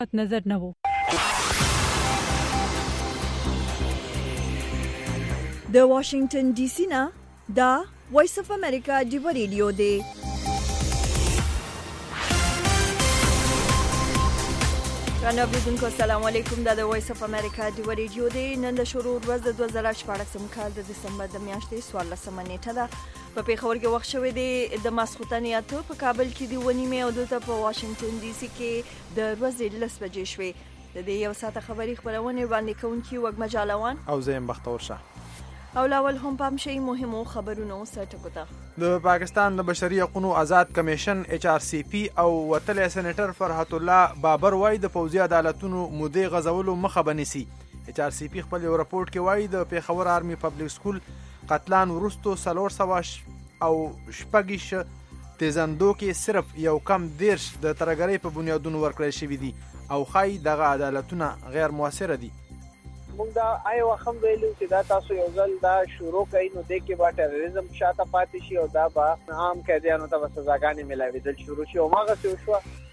نظر نه وو. د واشنگټن ډي سي نه دا وایس اف امریکا دی ریډیو دی. رانویدونکو السلام علیکم. دا د وایس اف امریکا دی ریډیو دی. نن د شروع ورځ د 2014 کال د دسمبر د میاشتې 14 نیټه ده. په پیښور کې وخت شوی دی د ماسخوتن یاته په کابل کې دی ونیمه او دلته په واشنگټن ډي سي کې د ورځې 10 بجې شوې. د دې یو ساعت خبري خبرونه وړاندې کوونکی وګم جالوان او زیم بختور شه. او لاول هم پام شي مهمو خبرونو سرټکوته. د پاکستان د بشري حقوقو آزاد کمیشن HRCP او وتلی سېنیټر فرحت الله بابر وای د پوځي عدالتونو مودې غزولو مخه بنسي. HRCP خپل یو راپورټ کې وای د پیښور آرمي پبلک سکول قتلان ورستو 400 او شپږیش تیزندو کې صرف یو کم 10 د ترګری په بنیادونو ورکړل شوی دي او خای دغه عدالتونه غیر موثر دي. موږ دا آی وخت ویلو چې دا تاسو یو ځل دا شروع کړئ نو د کې با ټیرریزم شاته پاتې شي او دا به عام قیدیانو ته سزاګانې ملاوېدل شروع شي او ماغه څه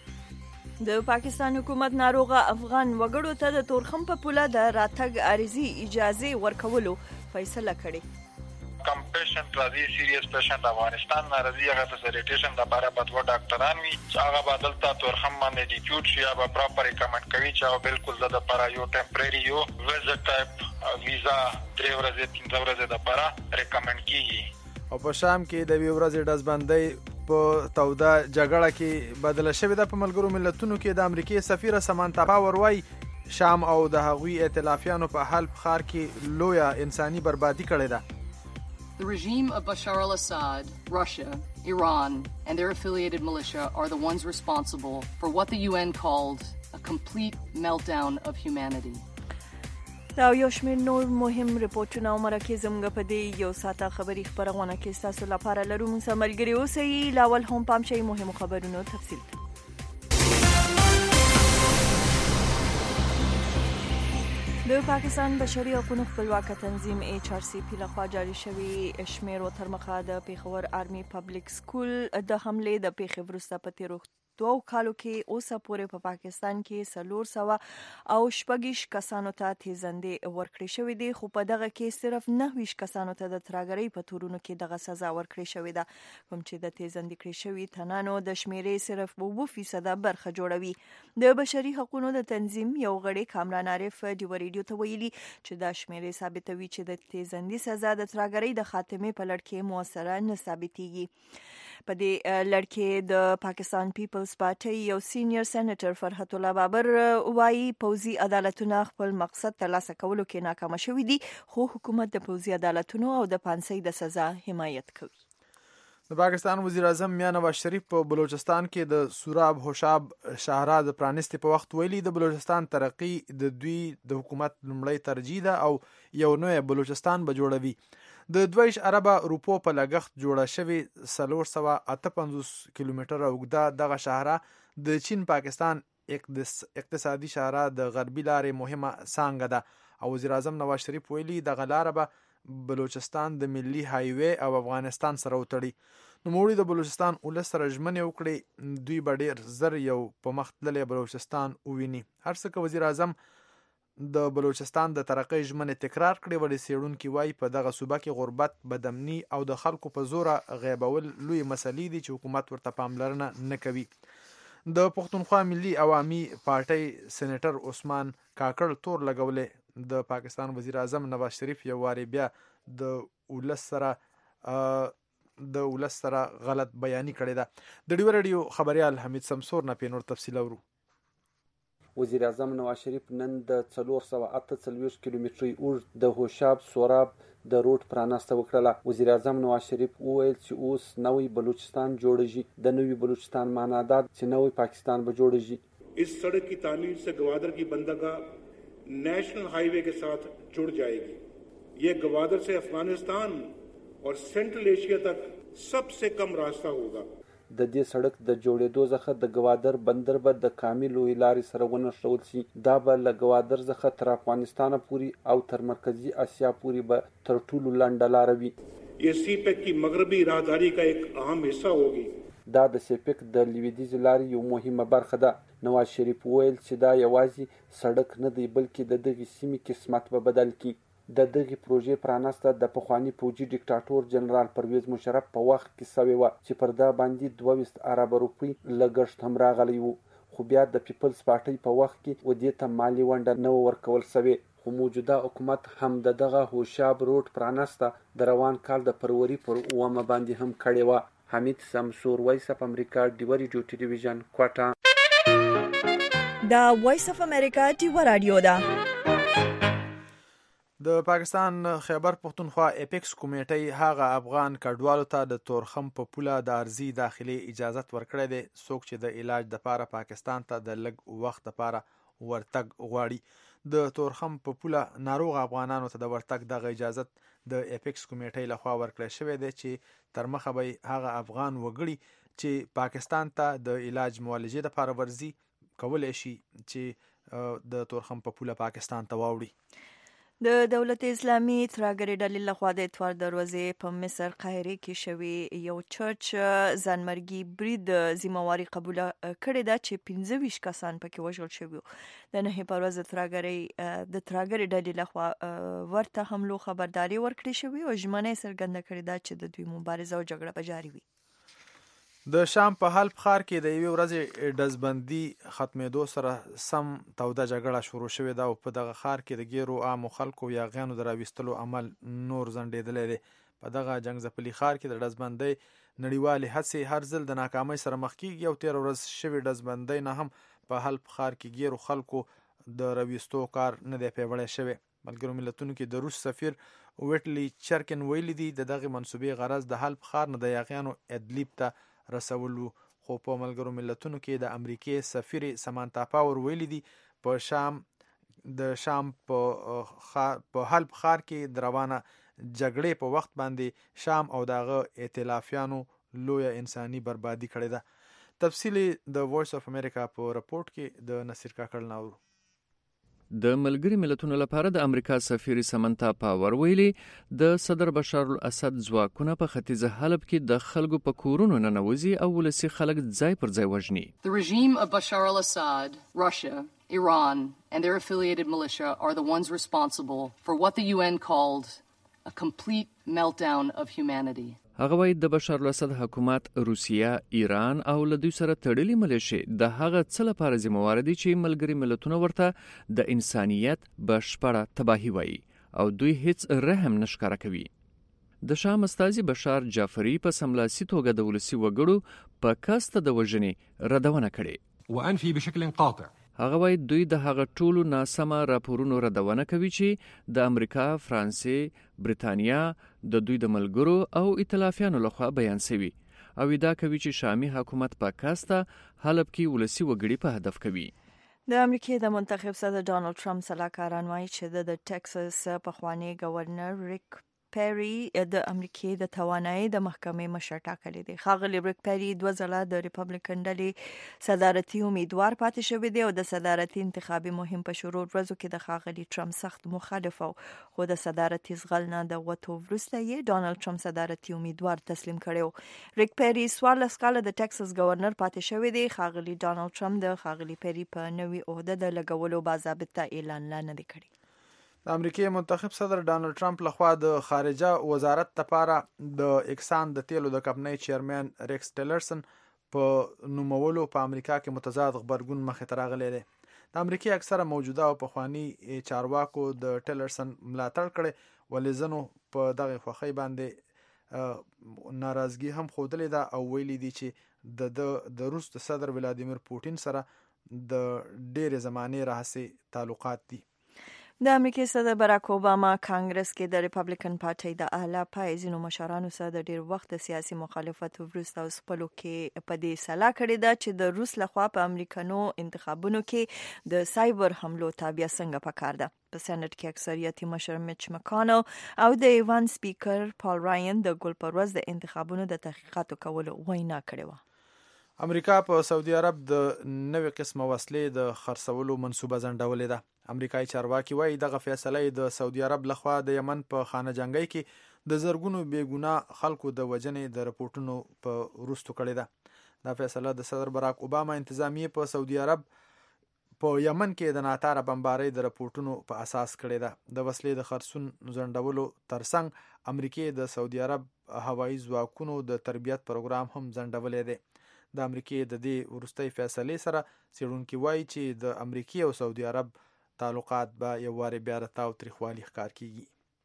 وشو. د پاکستان حکومت ناروغه افغان وګړو ته د تورخم په پوله د راتګ عارضی اجازه ورکولو فیصله کړې. کم پیشنټ راځي سیریس پیشنټ افغانستان راځي هغه فیسیلیټیشن لپاره به دوه ډاکټران وي چې هغه بدل ته تورخم باندې ډیپیوټ شي یا به پراپر ریکمند کوي چې هغه بالکل د لپاره یو ټمپرری یو ویزټ ټایپ ویزا 3 ورځې 3 ورځې لپاره ریکمند کیږي. او په شام کې د وی ورځې دزبندۍ په توده جګړه کې بدله شوې ده. په ملګرو ملتونو کې د امریکای سفیر سمانتا پاور وای شام او د هغوی ائتلافیانو په حلب ښار کې لویه انساني بربادي کړې ده. The regime of Bashar al-Assad, Russia, Iran, and their affiliated militia are the ones responsible for what the UN called a complete meltdown of humanity. دا یو شمېر نور مهم رپورټونه او مرکه زموږ په دې یو ساعته خبري خبرونه کې تاسو لپاره لرو. موږ سره ملګري اوسئ. لاول هم پام شي مهمو خبرونو تفصیل. د پاکستان بشري حقوقو خپلواک تنظیم HRCP لخوا جاری شوی شمیر او تر مخه د پیښور آرمي پبلک سکول د حمله د پیښې وروسته په تیرو 2 کالو کې اوسه پورې په پاکستان کې 400 او شپږیش کسانو ته تیزندې ورکړې شوې دي خو په دغه کې صرف 9 کسانو ته د ترګری په تورونو کې دغه سزا ورکړې شوې ده. کوم چې د تیزندې کړې شوی تنانو د شمیرې صرف 2% برخه جوړوي. د بشري حقوقو د تنظیم یو غړي کامران عارف دی ریډیو ته ویلي چې دا شمیرې ثابتوي چې د تیزندې سزا د ترګری د خاتمه په لړ کې موثره نه ثابتېږي. په دې لړ کې د پاکستان پیپلز پارټي یو سینیئر سېنیټر فرحت الله بابر وایي پوځي عدالتونه خپل مقصد ترلاسه کولو کې ناکام شوي دي خو حکومت د پوځي عدالتونو او د پانسۍ د سزا حمایت کوي. د پاکستان وزیر اعظم میاں نواز شریف په بلوچستان کې د سوراب هوشاب شاهراه د پرانستې په وخت ویلي د بلوچستان ترقی د دوی د حکومت لومړی ترجیح ده او یو نوې بلوچستان به جوړوي. د 2 اربه روپو په لګښت جوړه شوی 458 کیلومتره اوږده دغه شاهراه د چین پاکستان اقتصادي شاهراه د غربي لارې مهمه څانګه ده او وزیر اعظم نواز شریف ویلي دغه لاره به بلوچستان د ملي هایوي او افغانستان سره وتړي. نوموړي د بلوچستان ولس سره ژمنې وکړي دوی به ډېر زر یو په مخ تللی بلوچستان وویني. هر څه که وزیر اعظم د بلوچستان د ترقۍ ژمنې تکرار کړي ولی څېړونکي وایي په دغه صوبه کې غربت، بدامني او د خلکو په زوره غیبول لوی مسلې دي چې حکومت ورته پاملرنه نه کوي. د پښتونخوا ملي عوامي پارټۍ سېنیټر عثمان کاکړ تور لګولې د پاکستان وزیر اعظم نواز شریف یو واري بیا د ولس سره غلط بیاني کړې ده. د ډیو ریډیو خبريال حمید سمسور نه پینور تفصیل اورو. وزیر اعظم نواز شریف نن د 448 کیلومتري اوږد د هوشاب سوراب د روټ پرانسته وکړه. وزیر اعظم نواز شریف وویل چې اوس نوی بلوچستان جوړیږي. د نوی بلوچستان معنا دا چې نوی پاکستان به جوړیږي. इस सड़क की तामीर से गवादर की बंदरगाह national highway के साथ जुड़ जाएगी. ये गवादर से अफगानिस्तान और सेंट्रल एशिया तक सबसे कम रास्ता होगा. د دې سړک د جوړېدو څخه د گوادر بندر به د کامل لوی لارې سره ونښلول شي. دا به له گوادر څخه تر افغانستان پورې او تر مرکزی اسیا پورې به تر ټولو لنډه لاره وي. ये सी पैक की मगरबी राहदारी का एक अहम हिस्सा होगी. دا د سیپک د لویدیځې لارې یو مهمه برخه ده. نواز شریف وویل چې دا یوازې سړک نه دی بلکې د دغې سیمې قسمت به بدل کړي. د دغې پروژې پرانسته د پخواني پوځي ډیکټاټور جنرال پرویز مشرف په وخت کې سوې وه چې پر دا باندې 22 اربه روپۍ لګښت هم راغلی و، خو بیا د پیپلز پارټۍ په وخت کې ودې ته مالي ونډه نه ورکول سوې. خو موجوده حکومت هم د دغه هوشاب روډ پرانسته د روان کال د فروری پر 9 باندې هم کړې وه. حمید سمسور، وایس اف امریکا، ډیوه ریډیو ټلویزیون، کوټه. دا وایس اف امریکا ډیوه رادیو ده. د پاکستان خیبر پختونخوا اپیکس کمیټې هغه افغان کډوالو ته د تورخم په پوله د ارزي داخلي اجازت ورکړی دی څوک چې د علاج لپاره پاکستان ته د لږ وخت لپاره ورتګ غواړي. د تورخم په پوله ناروغ افغانانو ته د ورتګ دغه اجازت د اپیکس کمیټې لخوا ورکړی شوی دی چې تر مخه به هغه افغان وګړي چې پاکستان ته د علاج معالجې لپاره ورځي کولی شي چې د تورخم په پوله پاکستان ته واوړي. د دولت اسلامي ترهګرۍ ډلې لخوا د اتوار دروازې په مصر قاهره کې شوی یو چرچ ځانمرګي برید ذمہواری قبول کړې ده چې 25 کسان پکې وژل شوي. د نهي پر ورځ د ترهګرۍ ډلې لخوا ورته حملو خبرداري ورکړې شوې او ژمنه څرګنده کړې ده چې د دوی مبارزه او جګړه به جاري وي. د شام په حلب ښار کې د یوې ورځې ډزبندي ختمېدو سره سم توده جګړه شروع شوې ده او په دغه ښار کې د ګیرو عامو خلکو یاغیانو د راویستلو عمل نور ځنډېدلی دی. په دغه جنګ ځپلي ښار کې د ډزبندۍ نړیوالې هڅې هر ځل د ناکامۍ سره مخ کېږي او 13 ورځ شوې ډزبندۍ نه هم په حلب ښار کې ګیرو خلکو د راویستو کار نه دی پیاوړی شوی. ملګرو ملتونو کې د روس سفیر ویټلی چرکن ویلي دي د دغې منصوبې غرض د حلب ښار نه د یاغیانو ادلیب ته رسولو. خو په ملګرو ملتونو کې د امریکای سفیر سمانتا پاور ویلي دي په شام په حلب ښار کې د روانه جګړې په وخت باندې شام او دغه ائتلافیانو لویه انساني بربادي کړې ده. تفصیلی د وایس اف امریکا په رپورت کې د نصیر کاکړ ناورو. د ملګری ملتونو لپاره د امریکا سفیر سمنتا پاور ویلي د صدر بشار الاسد ځواکونه په ختیځ حلب کې د خلکو په کورونو ننوځي او ولسي خلک ځای پر ځای وژني. The regime of Bashar al-Assad, Russia, Iran and their affiliated militia are the ones responsible for what the UN called a complete meltdown of humanity. هغه وایي د بشار الاسد حکومت روسیه، ایران او له دوی سره تړلي ملیشې د هغه څه لپاره ذمہوار دي چې ملګري ملتونه ورته د انسانیت بشپړه تباهي وایي او دوی هیڅ رحم نه ښکاره کوي. د شام استازي بشار جعفری په سملاسي توګه د ولسي وګړو په کاسته د وژنې ردونه کړې. وأنفي بشكل قاطع هغه وایي دوی د هغه ټولو ناسمه راپورونو ردونه کوي چې د امریکا، فرانسې، برېټانیا، د دوی د ملګرو او ائتلافیانو لخوا بیان شوي او ادعا کوي چې شامي حکومت په کاسته حلب کې ولسي وګړي په هدف کوي. د امریکای د منتخب صدر ډانلډ ټرمپ سلاکاران وایي چې د ټکساس پخوانی گورنر ریک پیری د امریکای د توانایي د محکمې مشر ټاکلی دی. ښاغلی ریک پیری 2 ځله د ریپبلیکن ډلې صدارتي امیدوار پاتې شوی دی او د صدارتي انتخابي مهم په شروع ورځو کې د ښاغلی ټرمپ سخت مخالف و، خو د صدارتي زغل نه د وټو وروسته یې ډانلډ ټرمپ صدارتي امیدوار تسلیم کړی. ریک پیری 14 کاله د ټکساس گورنر پاتې شوی دی. ښاغلی ډانلډ ټرمپ د ښاغلی پیری په نوي عہده د لګولو باضابطه اعلان نه دی کړی. د امریکای منتخب صدر ډانلډ ټرمپ لخوا د خارجه وزارت لپاره د اکسان د تیلو د کمپنۍ چیرمن ریکس ټیلرسن په نومولو په امریکا کې متضاد غبرګون مخې ته راغلی دی. د امریکای اکثره موجوده او پخوانی چارواکو د ټیلرسن ملاتړ کړي ولې ځنو په دغه خوښۍ باندې ناراضګي هم ښودلې ده او ویلي دي چې د روس د صدر ولادیمیر پوټین سره د ډېرې زمانې راهیسې تعلقات دي. د امریکای صدر براک اوباما کانګرس کې د ریپبلیکن پارټۍ د اعلی پای ځینو مشرانو سره د ډیر وخت د سیاسي مخالفت وروسته اوس خپلو کې په دې سلا کړې ده چې د روس لخوا په امریکانو انتخابونو کې د سایبر حملو تابع څنګه پکار ده. په سېنات کې اکثریتي مشر میچ مکانل او د ایوان سپیکر پال راین د ګل پرواز د انتخابونو د تحقیقاتو کولو وینا کړې و. امریکا په سعودي عرب د نوې قسمه وسلې د خرڅولو منصوبه ځنډولې ده. امریکایي چارواکي وایي دغه فیصله د سعودي عرب لخوا د یمن په خانه جنګۍ کې د زرګونو بې ګناه خلکو د وژنې د رپورټونو په وروستو کړې ده. دا فیصله د صدر براک اوباما انتظامیه په سعودي عرب په یمن کې د ناتاره بمبارۍ د رپورټونو په اساس کړې ده. د وسلې د خرڅون ځنډولو ترڅنګ امریکای د سعودي عرب هوایي ځواکونو د تربیت پروګرام هم ځنډولې دی. د امریکای د دې وروستۍ فیصلې سره څېړونکي وایي چې د امریکای او سعودي عرب تعلقات به یو وارې بیا د تاو تریخوالي ښکار کیږي.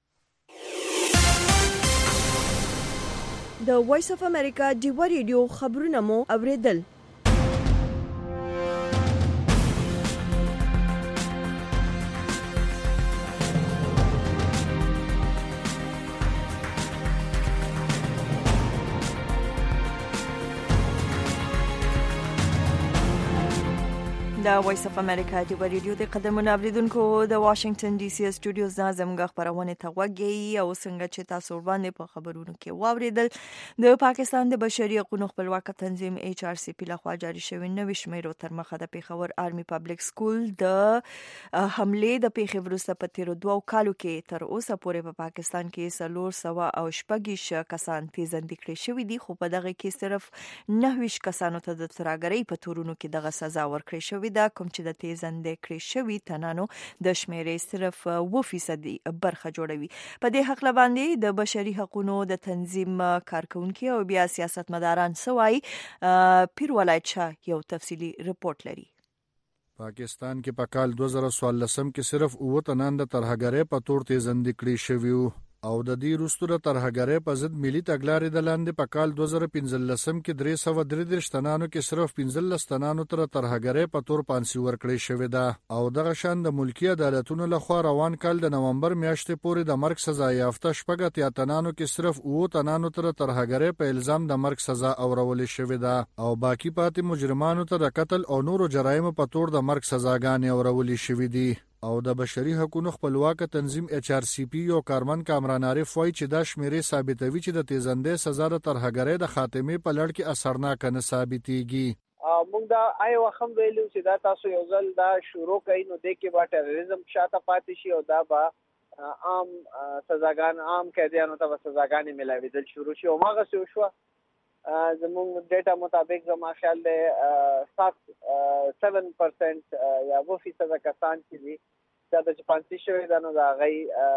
د وایس اف امریکا ډیوا ریډیو خبرونه مو اوریدل. د وایس اف امریکا د ریډیو د قدمونو اوریدونکو د واشنگټن ډي سي سټوډیوز نه زموږ خبرونه ته وګورئ او څنګه چې تاسو باندې په خبرونو کې واوریدل د پاکستان د بشري حقوقو خپلواک تنظیم HRCP لخوا جاری شوی نوې شمیرو تر مخه د پیښور آرمي پبلک سکول د حمله د پیښې وروسته په تیرو 2 کالو کې تر اوسه پورې په پاکستان کې 400 کسان تیزاندي کړي شوی دي، خو په دغه کې صرف 9 کسانو ته د ترهګرۍ په تورونو کې دغه سزا ورکړې شوې دا کوم چې د تیزاندې کړې شوی تنانو د شمیرې صرف 2% برخه جوړوي. په دې حق باندې د بشري حقوقو د تنظیم کارکونکو او بیا سیاستمداران سوای پیر ولایت شاه یو تفصیلی رپورت لري. پاکستان کې په کال 2014 کې صرف 9 تنان د ترهګرۍ په تور تیزاندې کړي شوی او د دې وروسته د ترهګرۍ په ضد ملي تګلارې د لاندې په کال 2015 کې 333 تنانو کې صرف 15 تنانو تر ترهګرۍ په تور پانسي ورکړې شوې ده او دغه شان د ملکی عدالتونو لخوا روان کال د نومبر میاشتې پورې د مرګ سزا یافته شپږ تنانو کې صرف 9 تنانو تر ترهګرۍ په الزام د مرګ سزا اورول شوې ده او باقی پاتې مجرمانو ته د قتل او نورو جرایمو په تور د مرګ سزاګانې اورول شوې دي. او د بشري حقوقو خپلواک تنظیم HRCP یو کارمن کامران عارف وایي چې دا شمیرې ثابتوي چې د تیزاندې سزا د ترهګرۍ د خاتمې په لړ کې اثرناک نه ثابتېږي. موږ دا آی وخم ویلو چې دا تاسو یو ځل دا شروع کړئ نو د کې با ټیرریزم شاته پاتې شي او دا با عام سزاګان عام قیدیانو ته سزاګانې ملاویدل شروع شي او ماغه څه وشو. زموږ ډیټا مطابق زما خیال دی 7% یا 2% کسان چې دي دا د پانسي شوی دا نو دا غي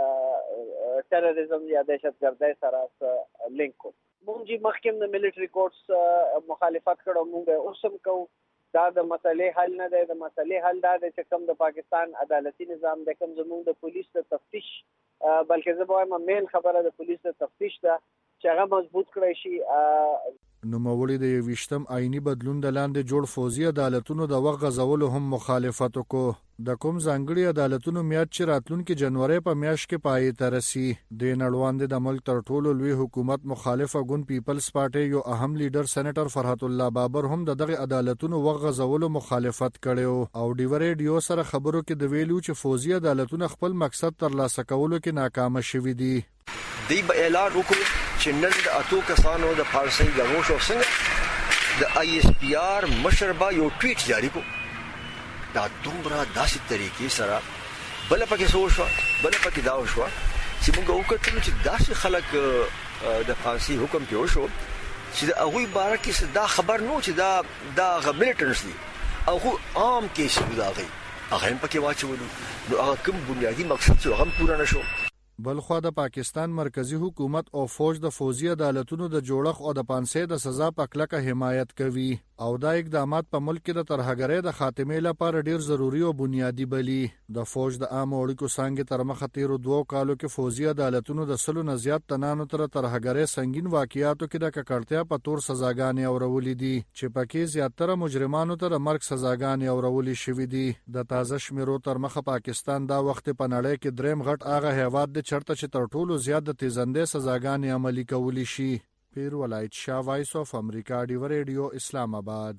ټیرریزم یا دهشتګردۍ سره لینک کو. مونږ چې مخکې د ملټری کورټس مخالفت کړو مونږ اوسم کو دا د مسلې حل نه دی. د مسلې حل دا دی چې کوم د پاکستان عدالتي نظام د کوم زموږ د پولیس د تفتیش بلکې زه وایم مین خبره د پولیس د تفتیش ده چې هغه مضبوط کړی شي. نوموړي د 20م آئینی بدلون د لاندې جوړ فوزي عدالتونو د وغ غزولو هم مخالفت وکړو. د کوم ځانګړي عدالتونو میاد چې راتلونکي جنوري په میاشت کې پای ته رسي. د نړیوال د ملک تر ټولو لوی حکومت مخالفه ګوند پیپلز پارټي یو اهم لیډر سېنیټر فرحت الله بابر هم دغه عدالتونو وغ غزولو مخالفت کړو او ډیو ریډیو سره خبرو کې د ویلو چې فوزي عدالتونه خپل مقصد ترلاسه کولو کې ناکام شوي دي. دی به اعلان وکړو چې نن د اتو کسانو د فارسي غوښ او څنګه د ISPR مشربا یو ټویټ جاری کو دا دومره داسې طریقې سره بل پکې سوشوا بل پکې دا وشوا چې موږ وکړو چې داسې خلک د فارسي حکم کې وشو چې د هغه باره کې دا خبر نو چې دا غملټنس دي او عام کې شي دا غي هغه پکې واچولو نو هغه کوم بنیادی مقصد چې هغه پوره نشو. بلخوا د پاکستان مرکزی حکومت او فوج د فوزي عدالتونو د جوړښت او د پانسي د سزا په کلکه حمایت کوي او دا اقدامات په ملک کې د ترهګرۍ د خاتمې لپاره ډیر ضروری او بنیادی بلی. د فوج د عام اړیکو څنګه تر مخه تیرو 2 کالو کې فوزي عدالتونو د سلو نه زیات تنانو تر ترهګرۍ سنگین واقعیاتو کې د ککړتیا په تور سزاګانې اورولې دي چې پکې زیاتره مجرمانو ته مرګ سزاګانې اورولې شوې دي. د تازه شمیرو تر مخه پاکستان دا وخت په نړۍ کې دریم غټ هغه هیواد چرته چې تر ټولو زیات د تیزاندې سزاګانې عملي کولی شي. پیر ولایت شاه وایس اف امریکا ډیو ریډیو اسلام آباد.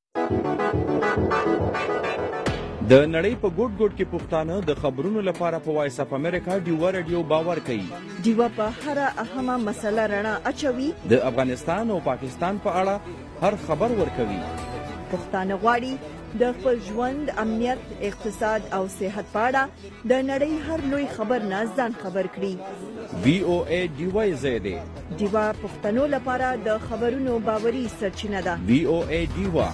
د نړۍ په ګوټ ګوټ کې پښتانه د خبرونو لپاره په وایس اف امریکا ډیو ریډیو باور کوي. ډیو په هر اهمه مسله رڼا اچوي. د افغانستان او پاکستان په اړه هر خبر ورکوي. پښتانه غواړي د خپل ژوند، امنیت، اقتصاد او صحت په اړه د نړۍ هر لوی خبر نه ځان خبر کړي. VOA ډیوای زیاده ډیوا پښتنو لپاره د خبرونو باوري سرچینه ده. VOA ډیوا.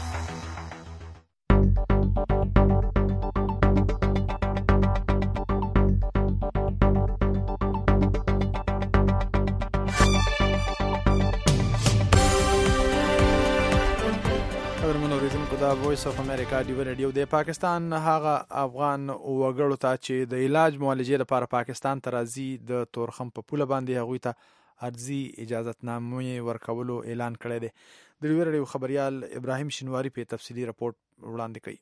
د وایس اف امریکا ډیو ریډیو د پاکستان هغه افغان وګړو ته چې د علاج معالجې لپاره پاکستان ته راځي د تورخم په پوله باندې هغوی ته عرضي اجازتنامې ورکولو اعلان کړی دی. د ډیو ریډیو خبريال ابراهیم شینواری په تفصیلی رپورت وړاندې کوي.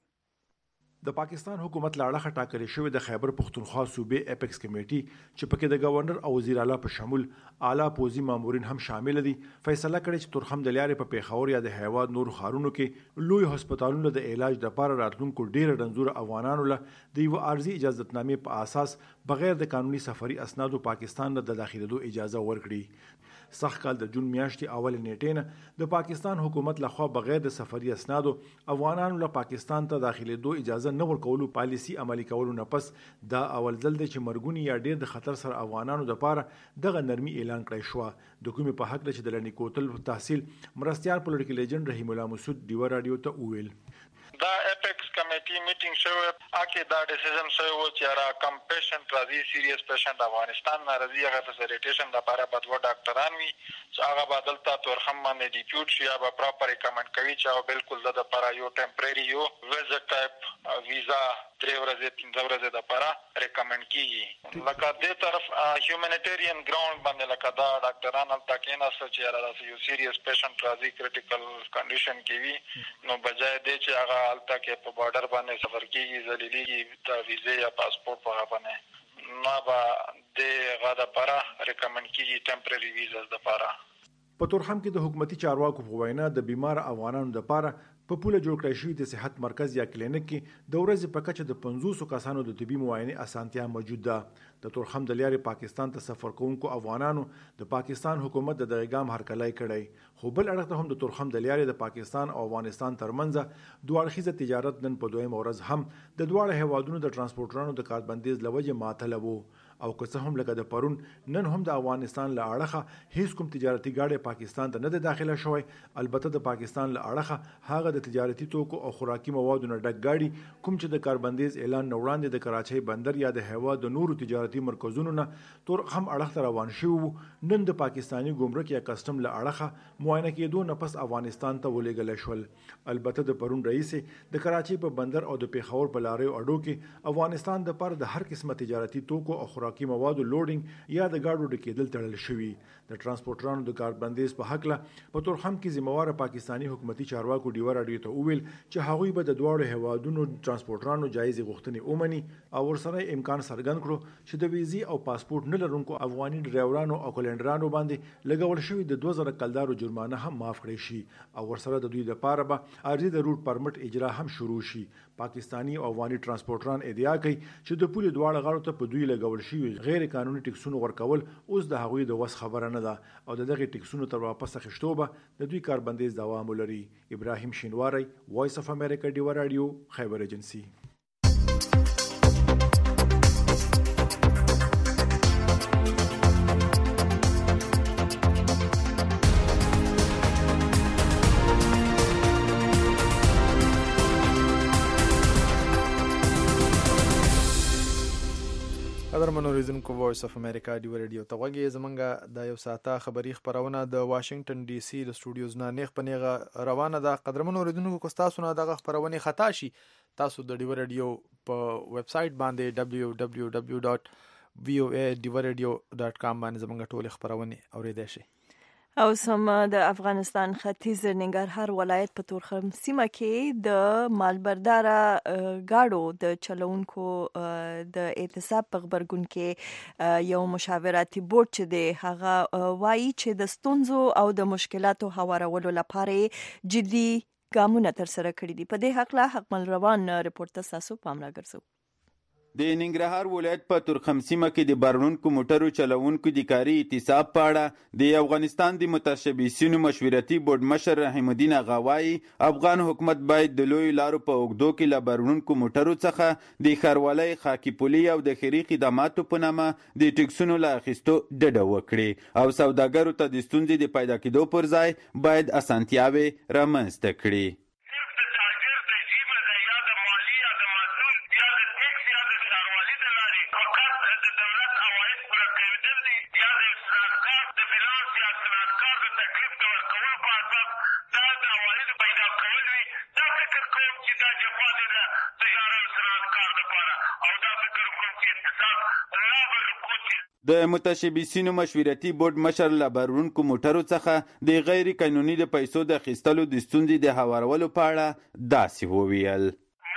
د پاکستان حکومت لاړه ټاکلې شوې د خیبر پختونخوا صوبې اپیکس کمیټي چې پکې د گورنر او وزیر اعلی په شمول اعلی پوزي مامورین هم شامل دي فیصله کړې چې تورخم د لارې په پیښور یا د هیواد نور ښارونو کې لوی هسپتالونو د علاج لپاره راتلونکو ډیر ډنزور افغانانو له د یو عارضي اجازهتنامې په اساس بغیر د قانوني سفري اسنادو پاکستان د داخليدو اجازه ورکړي. سخت کال د جون میاشتې اول نیټې نه د پاکستان حکومت لخوا بغیر د سفري اسنادو افغانانو له پاکستان ته داخليدو اجازه نه ورکولو پالیسی عملی کولو نه پس دا اول ځل دی چې مرګونی یا ډیر د خطر سره افغانانو لپاره دغه نرمي اعلان کړی شو. د کومې په حق چې د لنی کوتل تحصیل مرستيال پولیټیکل ایجنټ رحیم الله مسعود ډیو رادیو ته وویل دا اپیکس کمیټي میټینګ شوه اکه دا ډیسیژن شوه چې را کم پیشنټ راځي سیریس پیشنټ افغانستان نه راځي هغه فیسیلیټیشن لپاره بدو ډاکټران وي چې هغه بدلته تورخم باندې ډیپیوټ شي یا به پراپر ریکمند کوي چې بالکل د لپاره یو ټمپرری یو ویزټ ټایپ ویزا 3 ورځې 15 ورځې لپاره ریکمند کیږي. لکه دې طرف هیومانیټیرین ګراوند باندې لکه دا ډاکټران البته کې نه سچ یا راځي یو سیریس پیشنټ راځي کریټیکل کنډیشن کې وي نو بجای دې چې هغه البته کې په بارډر باندې سفر کیږي ذلیلي د ویزه یا پاسپورت په باندې نه به د غاده لپاره ریکمند کیږي ټمپرری ویزاز لپاره. په تورخم کې د حکومتي چارواکو په وینا د بیمار افغانانو لپاره په پوله جوړ کړی شوی د صحت مرکز یا کلینیک کې د ورځې په کچه د 500 کسانو د طبي معاینې اسانتیا موجود ده. د تورخم د لارې پاکستان ته سفر کوونکو افغانانو د پاکستان حکومت د دغه هرکلی کړی خو بل اړخ هم د تورخم د لارې د پاکستان او افغانستان ترمنځ دوه اړخیزه تجارت نن په دویم ورځ هم د دواړو هیوادونو د ترانسپورټرانو د کاربندیز لوجه معطل وو او که څه هم لکه د پرون نن هم د افغانستان له اړخه هیڅ کوم تجارتي گاډي پاکستان ته نه داخله شوی. البته د پاکستان له اړخه هغه د تجارتي توکو او خوراکي موادو نه ډک گاډي کوم چې د کاربندیز اعلان وړاندې د کراچۍ بندر یا د هیواد د نورو تجارتي مرکزونو نه تورخم اړخ ته روان شو. نن د پاکستانی ګمرک یا کسٹم له اړخه معاینه کېدو نه پس افغانستان ته ولېږل شول. البته د پرون رئیس د کراچۍ په بندر او د پیښور په لارې اډو کې افغانستان د پر د هر قسمه تجارتي توکو او خوراکي موادو لوډینګ یا د گاډو ډکېدل تړل شوی. د ترانسپورټرانو د کاربندیز په حق له په تورخم کې ذمہوار پاکستانی حکومتي چارواکو ډیو رادیو ته وویل چې هغوی به د دواړو هیوادونو ترانسپورټرانو جایز غوښتنې اومني او ورسره امکان څرګند کړو چې د ویزي او پاسپورت نه لرونکو افغاني ډرایورانو او کلندرانو باندې لګول شوی د 2000 کلدارو جرمانه هم معاف کړي شي او ورسره د دوی لپاره به عارضي د روټ پرمټ اجرا هم شروع شي. پاکستانی او افغاني ترانسپورټران ادعا کوي چې د پولې دواړو غاړو ته په دوی لګول شوی غیر قانوني ټیکسونو ورکول اوس د هغوی د وس خبره نه ده او دغه ټیکسونو تر واپس اخیستوبه د دوی کاربندیز دوام لري. ابراهیم شینواری وایس اف امریکا ډیو رادیو خیبر ایجنسی. قدرمنو اوریدونکو وایس اف امریکا ډیو ریډیو ته غوږی زمونږه د یو ساعته خبری خبرونه د واشنگټن ډي سي د سټوډیوز نه نیغ پنیغه روانه ده. قدرمنو اوریدونکو کو تاسو نه دغه خبرونه خطا شي تاسو د ډیو ریډیو په ویب سټ باندې www.voadivaradio.com باندې زمونږ ټول خبرونه اوریدئ شئ. او سم د افغانستان ختیځ ننګرهار ولایت په تورخم سیمه کې د مالبردار گاډو د چلونکو د اعتصاب په خبرګون کې یو مشاوراتي بورډ چې د هغه وایي چې د ستونزو او د مشکلاتو هوارولو لپاره جدي ګامونه تر سره کړی دي. په دې حق لا حق مل روان رپورت تاسو پام راګرځو. د ننګرهار ولایت په تورخم سیمه کې د بارونکو موټرو چلوونکو د کاري اعتصاب په اړه د افغانستان د متشبثینو مشورتي بورډ مشر رحیم الدین غوایی افغان حکومت باید د لوی لارو په اوږدو کې له بارونکو موټرو څخه د ښاروالۍ خاکي پولي او د خیري خدماتو په نامه د ټکسونو له اخیستو ډډه وکړي او سوداګرو ته د ستونزې د پیدا کېدو پر ځای باید اسانتیاوې رامنځته کړي. د متشبثینو مشورتي بورډ مشر له بارونکو موټرو څخه د غیر قانوني د پیسو د اخیستلو د ستونزې د هوارولو په اړه داسې وویل.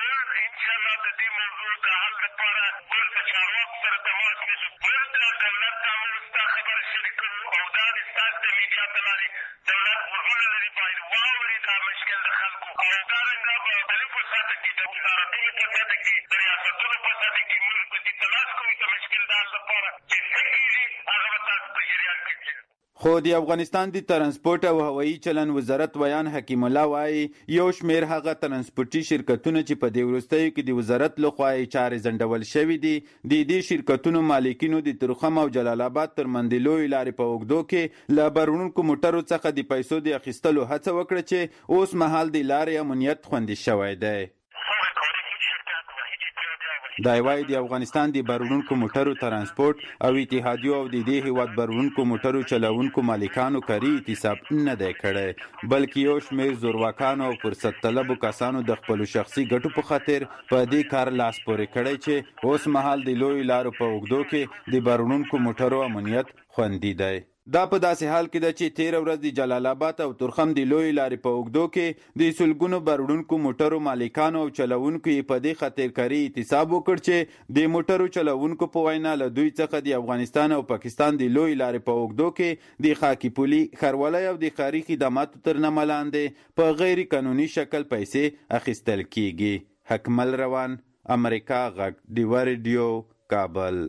خو د افغانستان د ترانسپورت او هوایي چلن وزارت ویان حکیم الله وایي یو شمیر هغه ترانسپورتي شرکتونه چې په دې وروستیو کې د وزارت لخوا یې چارې ځنډول شوي دي د دې شرکتونو مالکینو د تورخم او جلال آباد تر منځ لویې لارې په اوږدو کې له بارونکو موټرو څخه د پیسو د اخیستلو هڅه وکړه چې اوس مهال د لارې امنیت خوندي شوی دی. دا وایي د افغانستان د بارونکو موټرو ترانسپورت او اتحادیو او د دې هیواد بارونکو موټرو چلوونکو مالکانو کاري اعتصاب نه دی کړی بلکې یو شمیر زورواکانو او فرصت طلبو کسانو د خپلو شخصي ګټو په خاطر په دې کار لاس پورې کړی چې اوس مهال د لوی لارو په اوږدو کې د بارونکو موټرو امنیت خوندي دی. دا په داسې حال کې ده چې تیر ورځ د جلال آباد او تورخم د لوی لارې په اوږدو کې د سلګونو بارونکو موټرو مالکانو او چلوونکو یې په دې خاطر کاري اعتصاب وکړ چې د موټرو چلوونکو په وینا له دوی څخه د افغانستان او پاکستان د لوی لارې په اوږدو کې د خاکي پولي ښاروالۍ او د ښاري خدماتو تر نامه لاندې په غیر قانوني شکل پیسې اخیستل کیږي. حکمل روان، امریکا غږ، ډیوه ریډیو، کابل.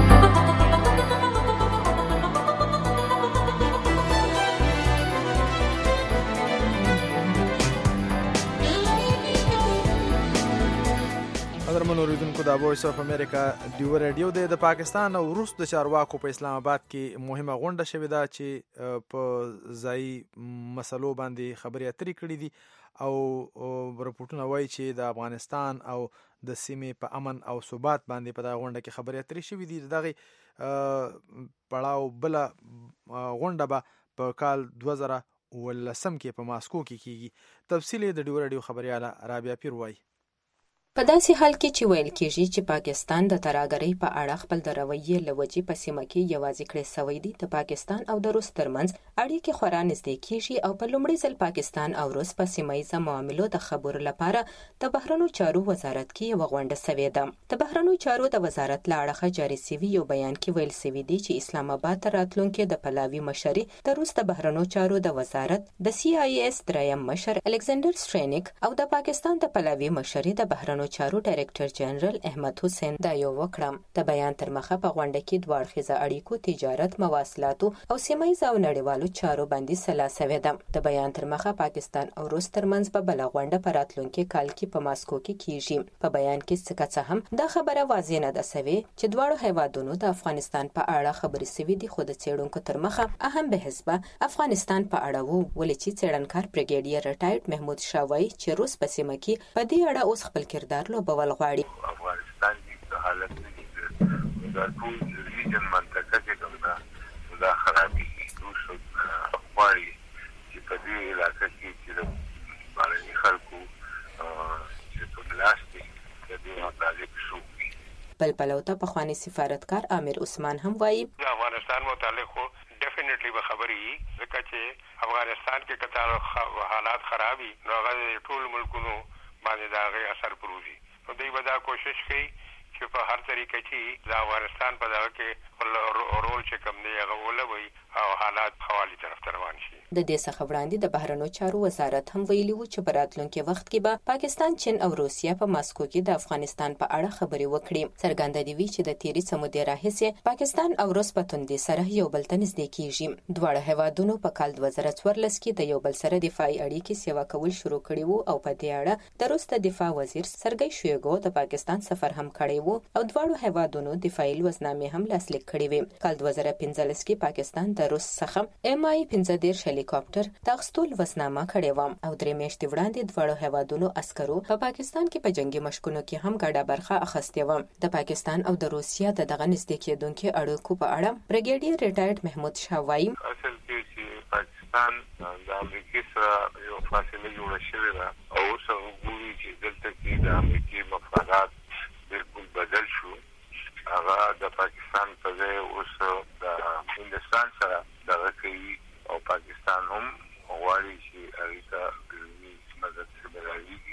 قدرمن اوریدونکو د وایس اف امریکا ډیو ریډیو د پاکستان او روس د چارواکو په اسلام آباد کې مهمه غونډه شوې ده چې په ځای مسلو باندې خبرې اترې کړې دي او رپورټونه وایي چې د افغانستان او د سیمې په امن او ثبات باندې په دغه غونډه کې خبرې اترې شوې دي. دغه پړاو بل غونډه به په کال 2019 کې په ماسکو کې کیږي. تفصیل د ډیو ریډیو خبرياله رابعه پیر وایي. په داسې حال کې چې ویل کېږي چې پاکستان د ترهګرۍ په اړه خپل د رویې له وجې په سیمه کې یوازې کړی سوی دی، د پاکستان او د روس ترمنځ اړیکې خورا نږدې کېږي او په لومړي ځل پاکستان او روس په سیمه ییزه معاملو د خبرو لپاره د بهرنیو چارو وزارت کې یوه غونډه سوې ده. د بهرنیو چارو د وزارت له اړخه جاري سوي یو بیان کې ویل سوي دي چې اسلام آباد ته راتلونکي د پلاوي مشري د روس د بهرنیو چارو د وزارت د CIS دریم مشر الکساندر سټرینیک او د پاکستان د پلاوي مشري د بهرنیو چارو ډایرکټر جنرال احمد حسین دا یو وکړم. د بیان تر مخه په غونډه کې دوه اړخیزه اړیکو، تجارت، مواصلاتو او سیمه ییز او نړیوالو چارو باندې سلا سوې ده. د بیان تر مخه پاکستان او روس ترمنځ په بله غونډه په راتلونکي کال کې په ماسکو کې کیږي. په بیان کې څه هم دا خبره واضح نه ده سوې چې دواړو هیوادونو د افغانستان په اړه خبرې سوي دي، خو د څېړونکو تر مخه اهم بحث به افغانستان په اړه وو، ولې چې څېړنکار بریګیډیر ریټایرډ محمود شاه وایي چې روس په سیمه کې په دې اړه اوس خپل کردار لوبول غواړي. افغانستان کې حالت نه دي دا ټول ریجن منطقه کې کومه دا خرابي روس غواړي چې په دې علاقه کې چې د بارني خلکو چې په پلاستیک د دې متعلق شو. بل پلوته پخوانی سفارتکار عامر عثمان هم وایي د افغانستان متعلق خو ډیفینیټلی به خبري ځکه چې افغانستان کې کته حالات خرابي نو هغه ټول ملکونو باندې دا غي اثر پروزي. نو دوی به دا کوشش کوي چې په هر طریقې چې د افغانستان په دغه کې خپل رول چې کوم دی هغه ولوي او حالات حوالی طرف ته روان شي. د دې څخه وړاندې د بهرنیو چارو وزارت هم ویلي و چې په راتلونکي وخت کې به پاکستان، چین او روسیه په ماسکو کې د افغانستان په اړه خبرې وکړي. څرګنده دی چې د تیری سمودي راهیسې پاکستان او روس په توندۍ سره یو بل ته نږدې کیږي. دواړه هیوادونو په کال 2014 کې د یو بل سره دفاعي اړیکې سیوا کول شروع کړي وو او په دې اړه د روس د دفاع وزیر سرګی شویګو د پاکستان سفر هم کړی وو او دواړو هیوادونو دفاعي لوزنامې هم لاسلیک کړې وې. کال 2015 کې پاکستان د روس څخه MI-15 هلیکاپټر د اخیستو لوزنامه کړې و او درې میاشتې وړاندې دواړو هیوادونو عسکرو په پاکستان کې په جنگي مشقونو کې هم ګډه برخه اخیستې و. د پاکستان او د روسیې د دغه نږدې کېدونکو اړیکو په اړه بریګیډیر ریټایرډ محمود شاه وایي اصل کې چې پاکستان د امریکای سره یو فاصله جوړه شوې ده او اوس وګورئ چې دلته کې د امریکای مفادات بالکل بدل شو. هغه د پاکستان په ځای اوس د هندستان سره دغه کوي او پاکستان هم غواړي چې اړیکه ګرمي مدد سره ملایږي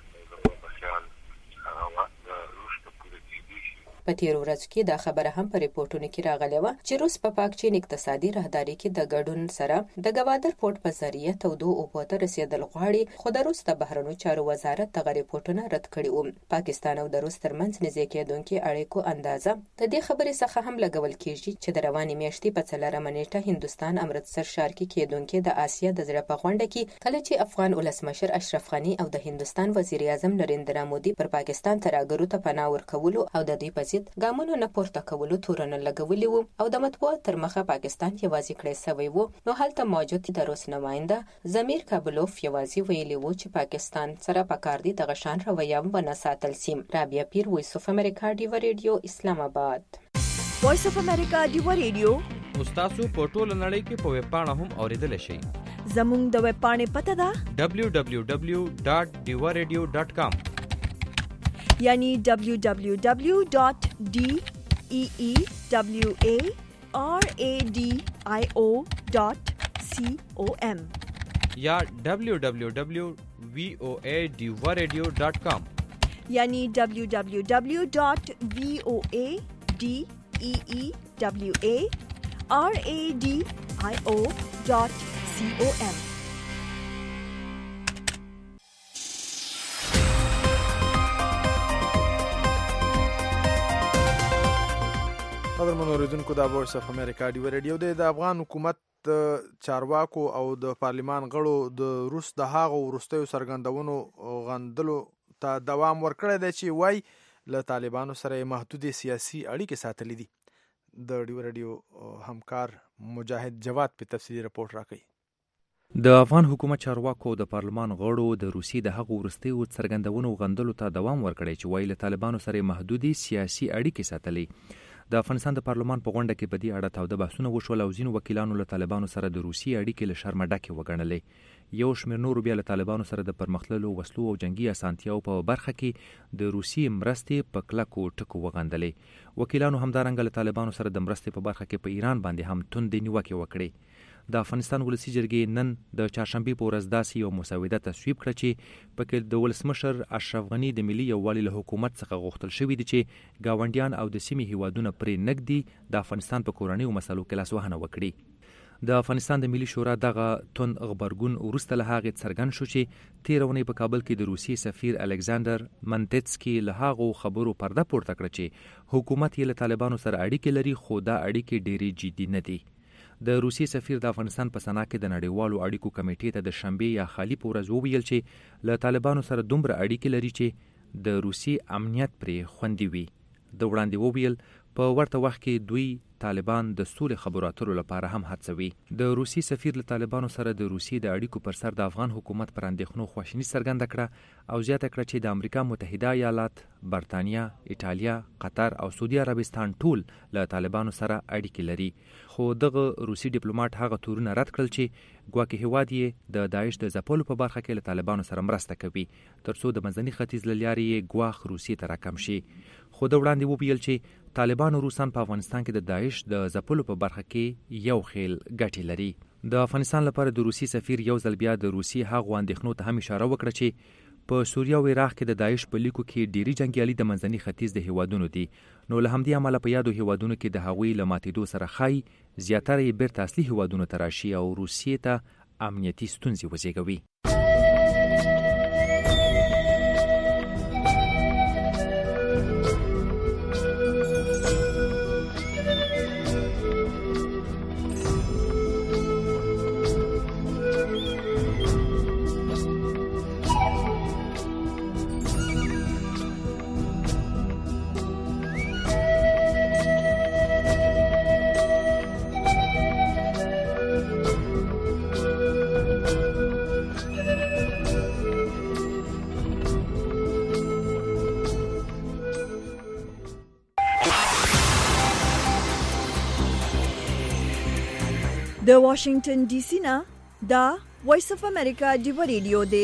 او په شان هغه د روس په پوره کې شي. په تیر ورځ کې دا خبره هم په ریپورتونو کې راغله و چې روس په پاک چین اقتصادي راهداري کې د ګډون سره د ګوادر پورت په ذریعہ تودو او په رسیدل غواړي، خو د روس د بهرنیو چارو وزارت دغه ریپورتونه رد کړي وو. پاکستان او د روس ترمنځ نږدې کېدونکو اړیکو اندازه د دې خبرې څخه هم لګول کېږي چې د روانې میاشتې په 4 نیټه هندستان امرتسر ښار کې کېدونکو د آسیا د زړه په غونډه کې کله چې افغان ولسمشر اشرف غنی او د هندستان وزیر اعظم نریندرا مودي پر پاکستان ترهګرو ته پناه ورکولو او د دوی په ضد ګامونو نه پورته کولو تورونه لګولي وو او د مطبوعات تر مخه پاکستان یوازې کړی سوی وو. نو هلته موجود د روس نماینده زمیر کابلوف یوازې ویلي وو چې پاکستان سره پکار دي د غشان رویه ونه ساتل سي. رابعه پیر، وایس اف امریکا، ډیو ریډیو، اسلام آباد. وایس اف امریکا ډیو ریډیو تاسو په ټوله نړۍ کې په ویب پاڼه هم اوریدل شئ. زموږ د ویب پاڼې پته ده www.diwaradio.com یعنی www.deewaradio.com یا www.voadiwaradio.com یعنی www.voadiwaradio.com. قدرمن اوریدونکو د وایس اف امریکا ډیو ریډیو د افغان حکومت چارواکو او د پارلیمان غړو د روس د هغو وروستیو څرګندونو غندلو ته دوام ورکړی دی چې وایي له طالبانو سره محدودې سیاسي اړیکې ساتلې دي. د ډیو ریډیو همکار مجاهد جواد په تفصیلي رپورټ راکوي. د افغان حکومت چارواکو د پارلمان غړو د روسي د هغو وروستیو څرګندونو غندلو ته دوام ورکړی چې وایي له طالبانو سره محدودې سیاسي اړیکې ساتلې. د افغانستان د پارلمان په غونډه کې په دې اړه تاوده بحثونه وشول او ځینو وکیلانو له طالبانو سره د روسي اړیکې له شرمه ډکې وګڼلې. یو شمېر نورو بیا له طالبانو سره د پرمختللو وسلو او جنگي اسانتیاو په برخه کې د روسي مرستې په کلکو ټکو وغندلې. وکیلانو همدارنګه له طالبانو سره د مرستې په برخه کې په ایران باندې هم توندې نیوکې وکړې. د افغانستان ولسی جرګې نن د چهارشنبه په ورځ داسې یو مسوده تصویب کړه چې پکې د ولسمشر اشرف غنی د ملي یووالي له حکومت څخه غوښتل شوی دی چې گاونډیان او د سیمې هیوادونه پرې نږدې د افغانستان په کورنیو مسلو کې لاسوهنه وکړي. د افغانستان د ملي شورا دغه تون غبرګون وروسته له هغې څرګند شو چې تېره اونۍ په کابل کې د روسي سفیر الکساندر منتسکي له هغو خبرو پرده پورته کړه چې حکومت یې له طالبانو سره اړیکې لري، خو دا اړیکې ډېرې جدي نه دي. د روسي سفیر د افغانستان په سنا کې د نړیوالو اړیکو کمیټې ته د شنبه یا خالی په ورځ وویل چې له طالبانو سره دومره اړیکې لري چې د روسي امنیت پرې خوندي وي. د وړاندې وویل په ورته وخت کې دوی طالبان د سولې خبرو اترو لپاره هم هڅوي. د روسي سفیر له طالبانو سره د روسي د اړیکو پر سر د افغان حکومت پر اندېښنو خواشیني څرګنده کړه او زیاته کړه چې د امریکا متحده ایالات، برتانیا، ایټالیا، قطر او سعودي عربستان ټول له طالبانو سره اړیکې لري. خو دغه روسي ډیپلوماټ هغه تورونه رد کړل چې ګواکې هیواد یې د داعش د ځپلو په برخه کې له طالبانو سره مرسته کوي ترڅو د منځني ختیځ له لارې یې ګواښ روسیې ته راکم شي. خو د وړاندې وویل چې طالبان او روسان په افغانستان کې د داعش د ځپلو په برخه کې یو خیل ګټې لري. د افغانستان لپاره د روسي سفیر یو ځل بیا د روسي هغو اندېښنو ته هم اشاره وکړه چې په سوریه او عراق کې د داعش په لیکو کې ډیری جنگیالي د منځني ختیځ د هیوادونو دي، نو له همدې امله په یادو هیوادونو کې د هغوی له ماتېدو سره ښایي زیاتره یې بیرته اصلي هیوادونو ته راشي او روسیې ته امنیتي ستونزې وزېږوي. د واشنگټن ډي سي نه دا وایس اف امریکا ډیو ریډیو دی.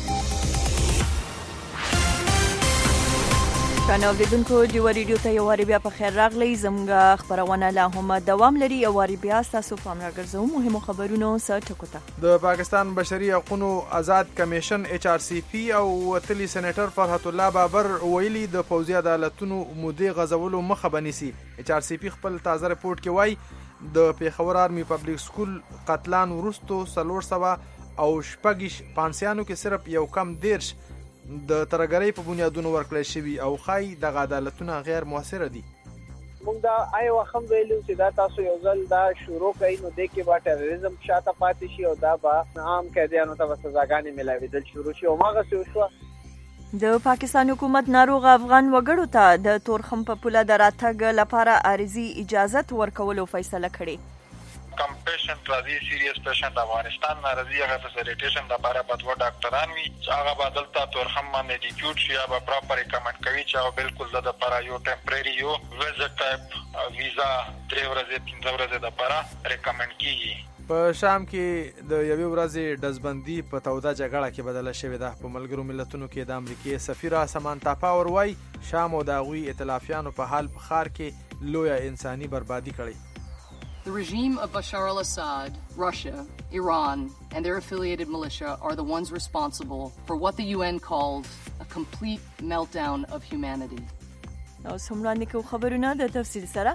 کانال اوریدونکو ډیو ریډیو ته یو واری بیا په خیر راغلی. زموږ خبرونه لا هم دوام لري. یو واری بیا تاسو پام راګرځو مهمو خبرونو سره ټکوته. د پاکستان بشري حقوقو آزاد کمیشن HRCP او وتلی سېنیټر فرحت الله بابر ویلي د پوځي عدالتونو مودې غزولو مخه بنيسي. HRCP خپل تازه رپورت کې وایي د پیښور آرمي پبلک سکول قتلان ورستو 400 او شپږ پانسیانو کې صرف یو کم 10 د ترګرۍ په بنیادونو ورکړل شوی او خای د عدالتونو غیر موثر دي. موږ دا آی وخم ویلو چې دا تاسو یو ځل دا شروع کړئ نو د کې با ټیرریزم شاته پاتې شي او دا با عام قیدیانو ته سزاګانې ملاویدل شروع شي او ماغه شو. د پاکستان حکومت ناروغ افغان وګړو ته د تورخم په پوله د راتګ لپاره عارضي اجازت ورکولو فیصله کړې. کم پیشنټ راځي سیریس پیشنټ افغانستان راځي هغه فیسیلیټیشن لپاره په دوه ډاکټران وي چې هغه بدل ته تورخم باندې ډیپیوټ شي یا به پراپر ریکمند کوي چې هغه بالکل د لپاره یو ټمپرری یو ویزټ ټایپ ویزا 3 ورځې 15 ورځې لپاره ریکمند کیږي. په شام کې د یوې ورځې دزبندي په توده جګړه کې بدله شوې ده. په ملګرو ملتونو کې د امریکای سفیره سمانتا پاور وايي شام او د هغوی ائتلافیانو په حال په ښار کې لویه انساني بربادي کړې. The regime of Bashar al-Assad, Russia, Iran, and their affiliated militia are the ones responsible for what the UN called a complete meltdown of humanity. نو سمړاندې کو خبرونه د تفصیل سره.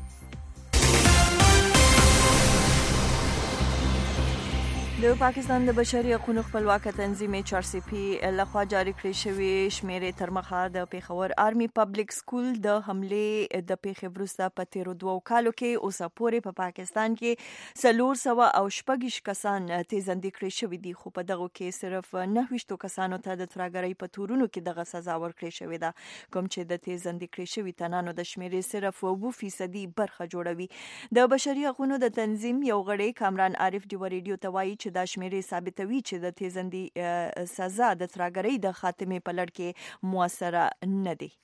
د پاکستان د بشري حقوقو خپلواک تنظیم HRCP لخوا جاری کړی شوی شمیرې تر مخه د پیښور آرمي پبلک سکول د حمله د پیښې وروسته په 13 کالو کې اوسه پورې په پاکستان کې 416 کسان تیزاندي کړی شوی دي، خو په دغه کې صرف 9 کسانو ته د ترګرۍ په تورونو کې دغه سزا ورکړی شوی ده، کوم چې د تیزاندي کړی شوی تنانو د شمیرې صرف 2% برخه جوړوي. د بشري حقوقو د تنظیم یو غړی کامران عارف ډیو ریډیو ته وایي چې دا شمیرې ثابتوي چې د تیزاندي سزا د ترګرۍ د خاتمې په لړ کې موثره نه دي.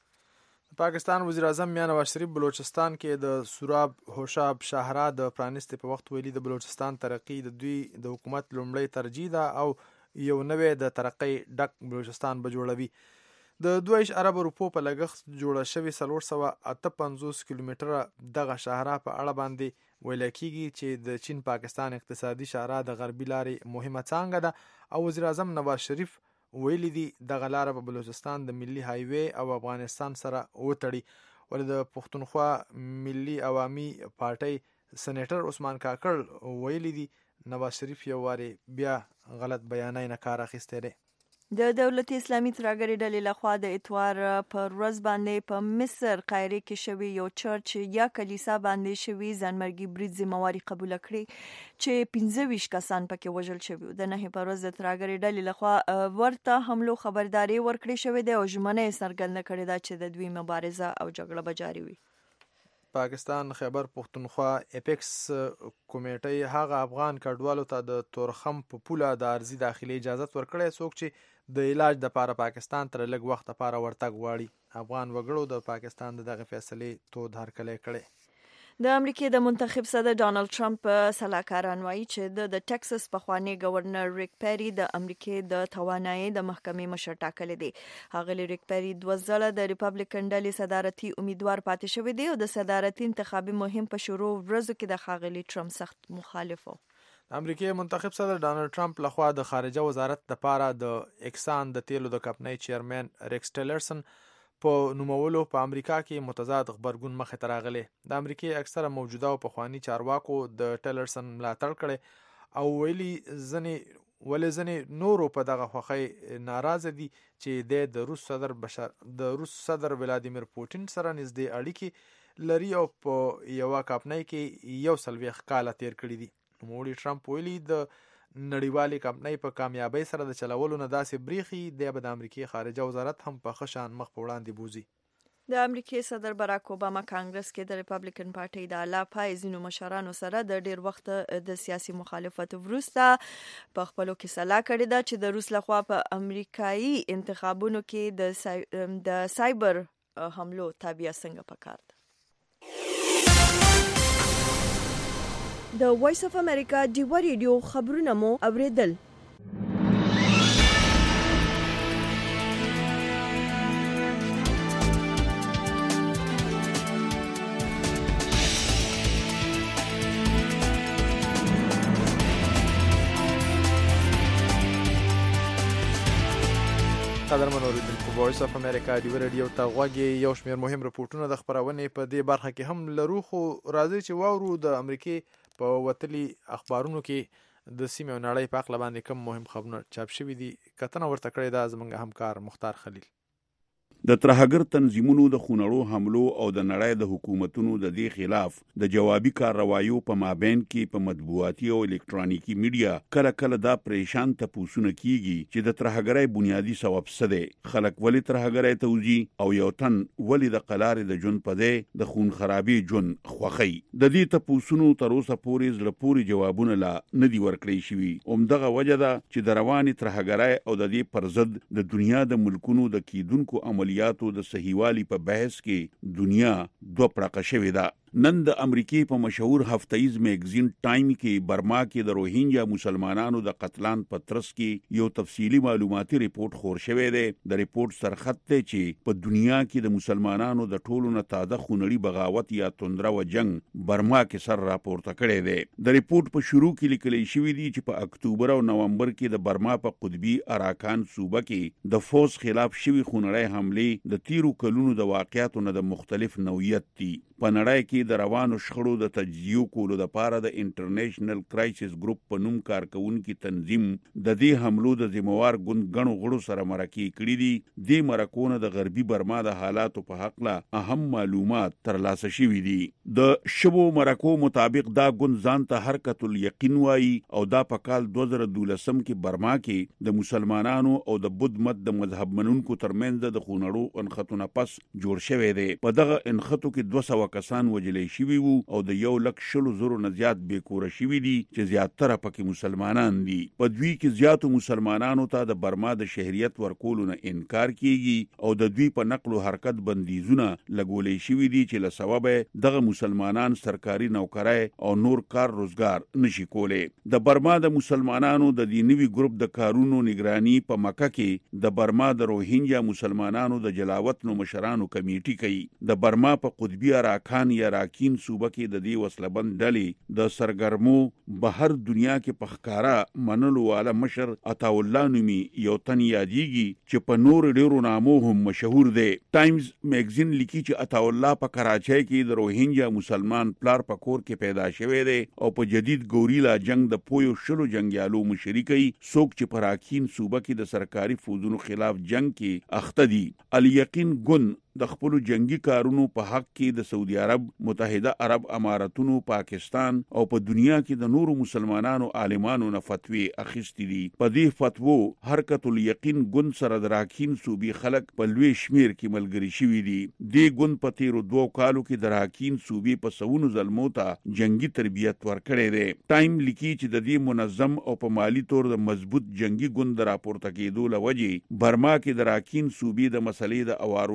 پاکستان وزیر اعظم میاں نواز شریف بلوچستان کې د سوراب هوشاب شاهرا د پرانستې په وخت ویلي د بلوچستان ترقی د دوی د حکومت لومړی ترجیح ده او یو نوې د ترقی ډک بلوچستان به جوړوي. د 2 ارب روپو په لګښت جوړه شوی 458 کیلومتره دغه شاهرا په اړه باندې ویل کېږي چې د چین پاکستان اقتصادي شاهرا د غربي لارې مهمه څانګه ده او وزیر اعظم نواز شریف ویلي دي دغه لاره په بلوچستان د ملي هایوي او افغانستان سره وتړي. ولې د پښتونخوا ملي عوامي پارټۍ سېنیټر عثمان کاکړ ویلي دي نواز شریف یو واری بیا غلط بیانای نه کار اخیستی دی. د دولت اسلامي ترګری ډلې لخوا د اتوار پر ورځ باندې په مصر قاهره کې شوی یو چرچ یا کلیسا باندې شوی ځانمرګي برید ذمہواری قبول کړي چې 15 کسان پکې وژل شوی. د نه پر ورځ د ترګری ډلې لخوا ورته حملو خبرداري ورکړې شوې ده او ژمنه څرګنده کړې ده چې د دوی مبارزه او جګړه به جاري وي. پاکستان خیبر پختونخوا اپیکس کمیټې هغه افغان کډوالو ته د تورخم په پوله د ارزي داخلي اجازه ورکړې څوک چې د علاج د لپاره پاکستان تر لږ وخت لپاره ورتګ غواړي. افغان وګړو د پاکستان دغه فیصلې تود هرکلی کړی. د امریکای د منتخب صدر ډانلډ ټرمپ سلاکاران وایي چې د ټکساس پخوانی گورنر ریک پیری د امریکای د توانایي د محکمې مشر ټاکل دي. هغه ریک پیری 2 ځله د ریپبلیکن ډلې صدارتي امیدوار پاتې شوی دی او د صدارتي انتخابي مهم په شروع ورځو کې د خاغلی ټرمپ سخت مخالف و. امریکای منتخب صدر ډانلډ ټرمپ لخوا د خارجه وزارت لپاره د اکسان د تیلو د کمپنۍ چیرمن ریکس ټیلرسن په نومولو په امریکا کې متضاد خبرګون مخې ته راغلی. د امریکای اکثره موجوده او پخوانی چارواکو د ټیلرسن ملاتړ کړی او ولې ځینې نورو په دغه خوښۍ ناراضه دي چې د روس صدر ولادیمیر پوتین سره نږدې اړیکې لري او په یوه کمپنۍ کې 40 کاله تیر کړي دي. نوموړي ټرمپ ویلي د نړیوالې کمپنۍ په کامیابۍ سره د چلولو نه داسې بریښي دی به د امریکای خارجه وزارت هم په ښه شان مخ په وړاندې بوزي. د امریکای صدر باراک اوباما کانګرس کې د ریپبلیکن پارټۍ د اعلی پای ځینو مشرانو سره د ډیر وخت د سیاسي مخالفت وروسته په خپلو کې سلا کړې ده چې د روس لخوا په امریکایي انتخابونو کې د سایبر حملو تابع څنګه پکار ده. د وایس اف امریکا ډیوا ریډیو خبرونه مو اوریدل. قدرمن اوریدونکو، وایس اف امریکا ډیوا ریډیو ته غوږی یو شمېر مهم رپورټونه د خبرونې په دې برخه کې هم لرو، خو راځي چې واورو د امریکای په وتلي اخبارونو کې د سیمې او نړۍ په اړه باندې کوم مهم خبرونه چاپ شوي دي. کتنه ورته کړې ده زموږ همکار مختار خلیل. د ترهګر تنظیمونو د خونړو حملو او د نړۍ د حکومتونو د دې خلاف د جوابي کاروایو په مابین کې په مطبوعاتي او الکترونیکی میډیا کله کله دا پریشان تپوسونه کیږي چې د ترهګرۍ بنیادی سبب څه دی، خلک ولې ترهګرۍ ته وځي او یو تن ولې د قلارې د جون په دی د خون خرابي جون خوخی. د دې تپوسونو تر اوسه پورې زړه پورې جوابونه لا نه دي ورکړی شوي. همدغه وجه ده چې د رواني ترهګرۍ او د دې پر ضد د دنیا د ملکونو د کیدونکو عملیاتو د صحیحوالي په بحث کې دنیا دوه پړقه شوې ده. نن د امریکای په مشهور هفتهیز میگزین ټایم کې برما کې د روهینجا مسلمانانو د قتلان په ترڅ کې یو تفصیلی معلوماتي ریپورت خور شوی دی. د ریپورت سرخط دی چې په دنیا کې د مسلمانانو د ټولو نه تازه خونړي بغاوت یا توندره و جنگ برما کې سر راپورته کړی دی. د ریپورت په شروع کې لیکل شوی دی چې په اکتوبر او نومبر کې د برما په قطبي اراکان صوبه کې د فوز خلاف شوی خونړی حمله د تیرو کلونو د واقعاتو نه د مختلف نوعیت دي. په نړۍ کې د روانو شخړو د تجزیه کولو لپاره د انټرنیشنل کرایسس ګروپ په نوم کارکونکو تنظیم د دې حملو د ذمہوار غړو غړو سره مرکه کړې دي. د مرکونه د غربي برما د حالاتو په حق له اهم معلومات ترلاسه شوي دي. د شبو مرکو مطابق دا ګوند ځان ته حرکت الیقین وایي او دا په کال 2012 کې برما کې د مسلمانانو او د بودھ مت د مذهب منونکو ترمنځ د خونړو انخطونه پس جوړ شوی دی. په دغه انخطو کې 200 کسان وجلې شوي وو او د 1,00,000 نه زیات بیکوره شوي دي چې زیاتره پکې مسلمانان دي. په دوی کې زیاتو مسلمانانو ته د برما د شهریت ورکولو نه انکار کیږي او د دوی په نقل او حرکت بندیزونه لګولې شوي دي چې له سبب دغه مسلمانان سرکاري نوکرۍ او نور کار روزګار نشي کولی. د برما د مسلمانانو د دې نوي ګروپ د کارونو نگرانی په مکه کې د برما د روهینجا مسلمانانو د جلاوت نو مشرانو کمیټي کوي. د برما په قطبي اراکان یا راکین صوبه کې د دې وسلبند ډلې د سرګرمو بهر دنیا کې په ښکارا منلو والا مشر عطا الله نومي یو تن یادېږي چې په نور ډیرو نامو هم مشهور دی. ټایمز میگزین لیکي چې عطا الله په کراچۍ کې د روهینجا مسلمان پلار په کور کې پیدا شوی دی او په جدید ګوریلا جنگ د پویو شلو جنگیالو مشري کوي. څوک چې په راکین صوبه کې د سرکاري فوجونو خلاف جنگ کې اخته دي. الیقین ګوند د خپل جنگي کارونو په حق کې د سعودي عرب، متحده عرب اماراتونو، پاکستان او په دنیا کې د نورو مسلمانانو عالمانو نه فتوی اخیستې دي. په دې فتوو حرکت الیقین ګوند سره د راکین صوبې خلک په لوی شمیر کې ملګري شوي دي. دې ګوند په تیرو 2 کالو کې د راکین صوبې په سونو ظلمو ته جنگي تربیت ورکړی دی. ټایم لیکي چې د دې منظم او په مالی تور د مضبوط جنگي ګوند راپورته کېدو لوجې برما کې د راکین صوبې د مسلې د اوارولو د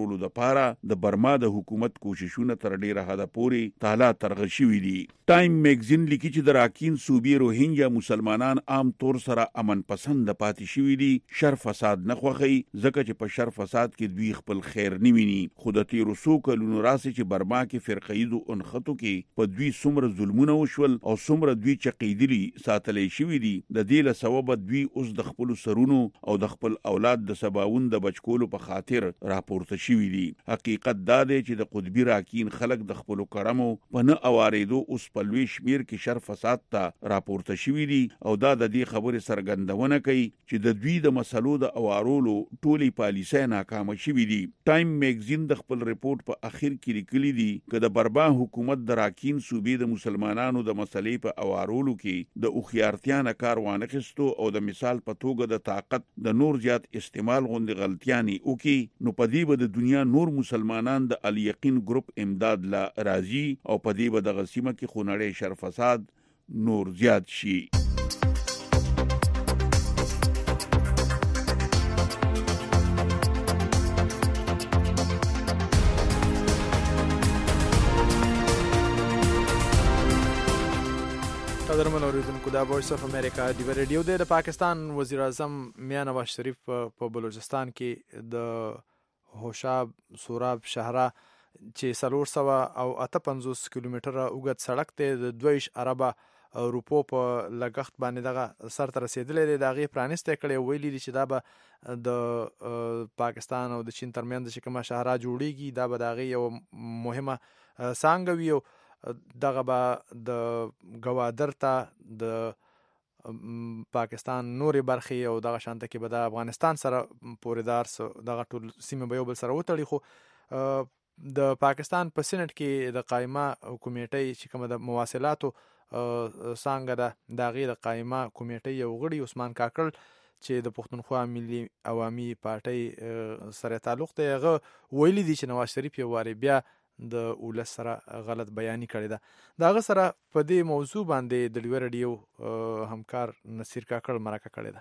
لپاره د برما د حکومت کوششونه تر ډیره حده پورې تعالی ترغه شوي دي. ټایم میگزین لیکي چې د راکین صوبې روهینګیا مسلمانان عام طور سره امن پسند پاتې شوي دي. شر فساد نه خوښي ځکه چې په شر فساد کې دوی خپل خیر نه ویني. خو د تیرو څو کلونو راسي چې برما کې فرقه‌ایزو انخطو کې په دوی څومره ظلمونه وشول او څومره دوی چقیدلي ساتلې شوي دي. د دې له سببه دوی اوس د خپل سرونو او د خپل اولاد د سباوون د بچکولو په خاطر راپورته شوي دي. حقیقت دا دی چې د قطبي راکین خلک د خپل کرمو په نه اوارېدو اوس په لوی شمیر کې شر فساد ته راپورته شوي دي او دا د دې خبرې څرګندونه کوي چې د دوی د مسلو د اوارولو ټولې پالیسۍ ناکامه شوي دي. ټایم میگزین د خپل ریپورت په اخر کې لیکلي دي چې د برما حکومت د راکین صوبې د مسلمانانو د مسلې په اوارولو کې د هوښیارتیا نه کار وانخیستو او د مثال په توګه د طاقت د نور زیات استعمال غوندې غلطیانې وکړي نو په دې به د دنیا نور مسلمانان د الیقین ګروپ امداد لا راځي او په دې به دغه سیمه کې خونړی شر فساد نور زیات شي. قدرمن اوریدونکو دا وایس اف امریکا دی ریډیو د پاکستان وزیر اعظم میاں نواز شریف په بلوچستان کې د هوشاب سوراب شهره چې 458 کیلومتره اوږد سړک ته د 2 اربه روپو په لګښت باندې دغه سر ته رسیدلې دی. د هغې پرانیسته کړې ویلي دي چې دا به د پاکستان او د چین ترمنځ چې کومه شهره جوړیږي دا به د هغې یو مهمه څانګه وي او دغه به د ګوادر ته د پاکستان نورې برخې او دغه شانته کې به د افغانستان سره پوریدار دغه ټول سیمه به یو بل سره وتړي. خو د پاکستان په سینټ کې د قائمه کمیټې چې کومه د مواصلاتو څانګه ده د هغې د قائمه کمیټې یو غړي عثمان کاکړ چې د پښتونخوا ملي عوامي پارټۍ سره تعلق دی هغه ویلي دي چې نواز شریف یو وارې بیا د ولس سره غلط بیاني کړې ده. د هغه سره په دې موضوع باندې د ډیو ریډیو همکار نصیر کاکړ مرکه کړې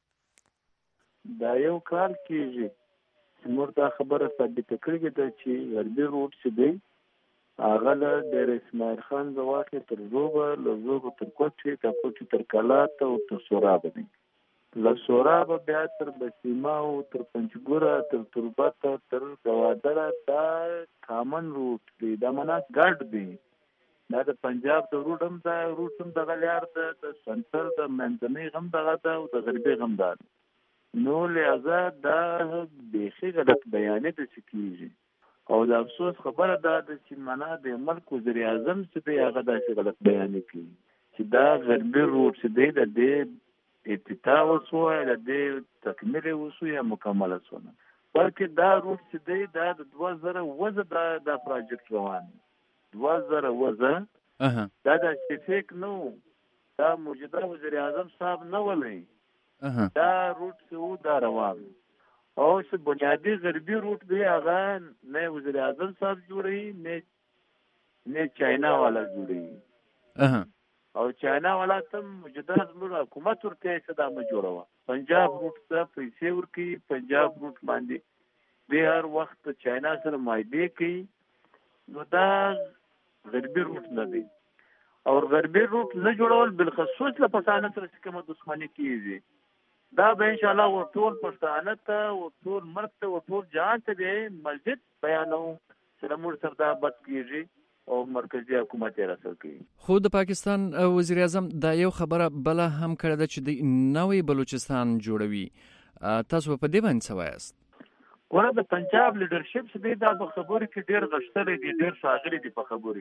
ده. دا یو کال کېږي چې موږ دا خبره ثابته کړې ده چې غربي روټ چې دی هغه له ډېر اسماعیل خان زواکې تر زوبه له زوبه تر کوټې تر کوټې تر کلاته او تر سورابه دی. له سورابه بیا تر بسیما او تر پنجګوره تر تربته تر ګوادره دا کامن روټ دی. دا مناس ګډ دی. دا د پنجاب د روټ هم دا روټ هم دغه لار ده د سنتر د منځنۍ هم دغه ده او د غربي هم ده. نو لہذا دا بیخي غلط بیانې د کیږي او د افسوس خبره ده چې معنا د ملک وزیر اعظم چې دی هغه داسې غلط بیانې کوي چې دا غربي روټ چې دی د دې ابتدا وسو یا د تکمیل وسو یا مکمل وسو بلکې دا روټ چې دی دا د 2000 وزه د پروجیکټ روان 2000 وزه دا د سپیسیفیک نو دا موجوده وزیر اعظم صاحب نه ولې دا روټ څو دا روان او چې بنیادی غربي روټ دی هغه نه وزیر اعظم صاحب جوړي نه چاینا والا جوړي او چاینا والا ته موجوده زموږ حکومت ورته صدامه جوړوه. پنجاب روټ ته پیسې ورکي پنجاب روټ باندې به هر وخت چاینا سره مایده کوي. نو دا غربي روټ نه دی او غربي روټ نه جوړول بالخصوص له پښتانه سره کومه دښمنی کیږي دا به ان شاء الله ټول پښتانه ته او ټول مرګ ته او ټول جهان ته به مسجد بیانو چې موږ سره دا بد کیږي او مرکزی حکومت یې راسل کوي. خو د پاکستان وزیر اعظم دا یو خبره بل هم کړې ده چې د نوې بلوچستان جوړوي. تاسو په دې باندې څه وایاست؟ ګوره د پنجاب لیډرشپ چې دی دا په خبرو کې ډېر غښتلی دی ډېر ښاغلی دی په خبرو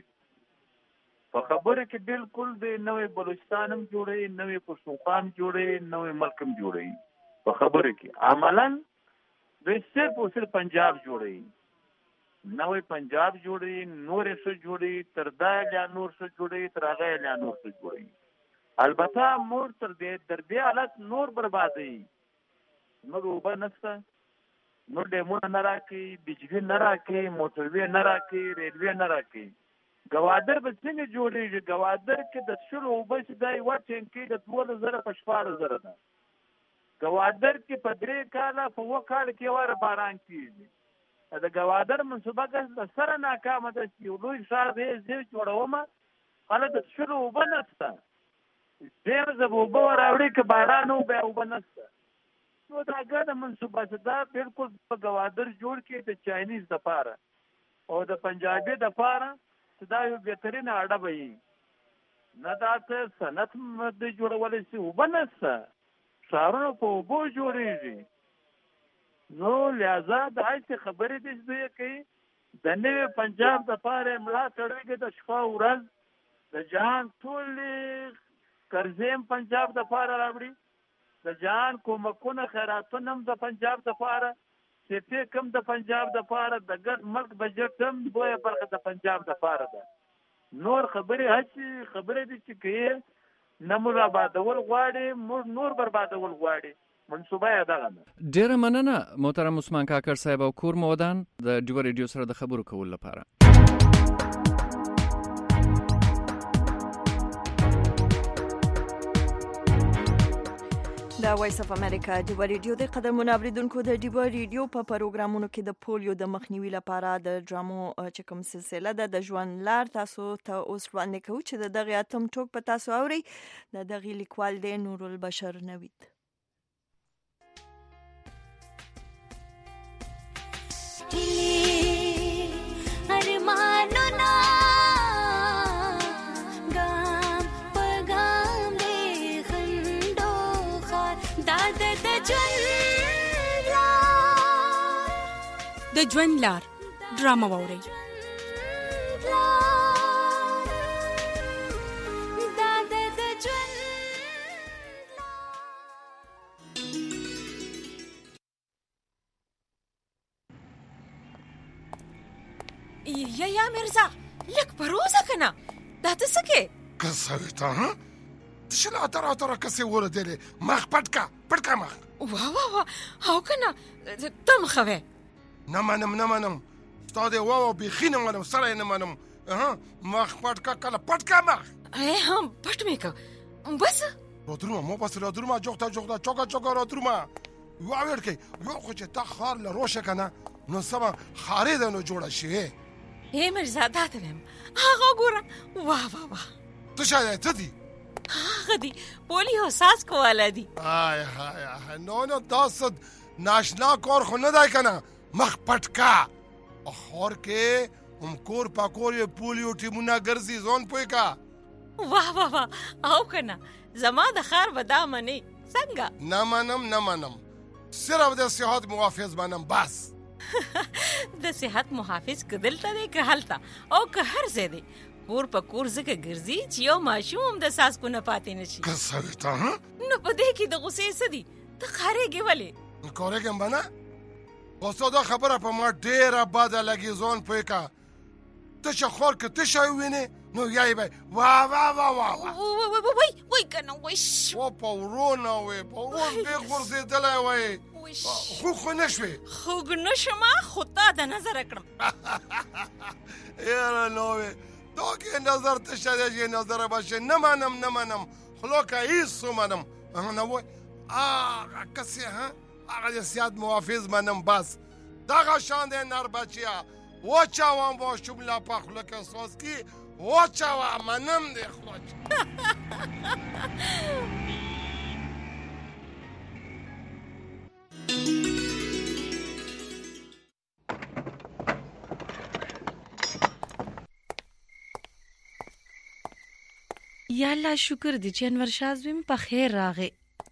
کې بالکل د نوې بلوچستان هم جوړوي نوې پښتونخوا هم جوړوي نوې ملک هم جوړوي په خبرو کې. عملا دوی صرف او صرف پنجاب جوړوي نوې پنجاب جوړي نورې څه جوړي تر دا یا نور څه جوړي تر هغه یا نور څه جوړي. البته مور تر دې حالت نور بربادي نور وبه نشته نور ډیمونه نه راکړي بجلی نه راکړي موټروي نه راکړي ریلوي نه راکړي. ګوادر به څنګه جوړیږي؟ ګوادر کې د شلو اوبه چې دا یوه ټینکۍ د 2000 په 14,000 ده. ګوادر کې په 3 کاله په 1 کال کې واره باران کېږي د ګوادر منصوبه که سره ناکامه ده چې یو لوی ښار دی زه جوړوم خلک د څښلو اوبه نشته ډېر زه به اوبه راوړي که باران و بیا اوبه نشته نو دا ګډه منصوبه ده دا بالکل په ګوادر جوړ کړي د چاینیز دپاره او د پنجابي دپاره چې دا یو بهترینه اډه به وي نه دا څه صنعت د جوړولی شي اوبه نشته ښارونه په اوبو جوړېږي نو لہذا د هسې خبرې دي چې دوی کوي د نوي پنجاب دپاره یې ملا تړوي د شپه ورځ د جهان ټولې قرضې هم پنجاب دپاره راوړي د جهان کومکونه خیراتونه هم د پنجاب دپاره سیفیک هم د پنجاب دپاره د ګډ ملک بجټ هم لویه برخه د پنجاب دپاره ده نور خبرې هسې خبرې دي چې کوي نه موږ آبادول غواړي موږ نور بربادول غواړي منصوبه یې دغه ده. ډیره مننه محترم عثمان کاکړ صاحب او کور مودان د ډیو ریډیو سره د خبرو کولو لپاره. د وایس اف امریکا ډیو ریډیو د قدرمن اوریدونکو د ډیو ریډیو په پروګرامونو کې د پولیو د مخنیوي لپاره د ډرامو چې کوم سلسله ده د ژوند لار تاسو ته اوس وړاندې کوو چې د دغه اتم ټوک په تاسو اوري د دغه لیکوال دی نور البشر نوید. د ژوند لار ډرامه واورئ. یا مرزا لک پروزه کنه دا ته څه کې کسوي ته ها تشل اتره کسي ورده مخ پټکا مخ وا هاو کنه تم خوي نه منم ستاده واو بخینه منم سره نه منم ها مخ پټکا مخ هم پټ میکا بس رودروما مو بس رودروما جوختا چوکا رودروما واو ورکه یو خو چې تا خار له روشه کنه نو سما خارې ده نو جوړه شي اے مرزا دا ته ویم هغه ګوره واه ته شاید ته دي هغه دي پولیو ساس کوواله دي هاي نو تاسو ناشنا کور خو نه دای کنه مخ پټکا اخور کې هم کور پاکور پولیو ټیمونه ګرځي زون پوي کا واه او کنه زما د خار ودا منی څنګه نه منم صرف د صحت محافظ بنم بس د صحت محافظ کدل ته دی که حالتا او که هر ځای دی کور په کور ځکه ګرځي چې یو ماشوم د ساس کو نه پاتې نشي کسوي ته نو په دې کې د غصې څه دي ته خارېږې ولې کورېږم به نه اوس دا خبره په ما ډېره بده لګي زون پوه کا ته چې خور که ته شی ووینې نو یای به واه وای کنه وای په ورونه وای په ورون بې غورځېدلی وای خوږ نشوې خو تا د نظر کړم یاره نو وې تو کې نظر ته شده چې نظر باشه نه منم خلو که هیڅ منم نه وای آغا کسی هغه د سیاد محافظ منم بس دغه شان دی نر بچیا وچاوم با شملا پخلو که ساز کی وچاوم منم دی خلوچ یا الله شکر دی چې انور شاه زویم په خیر راغی.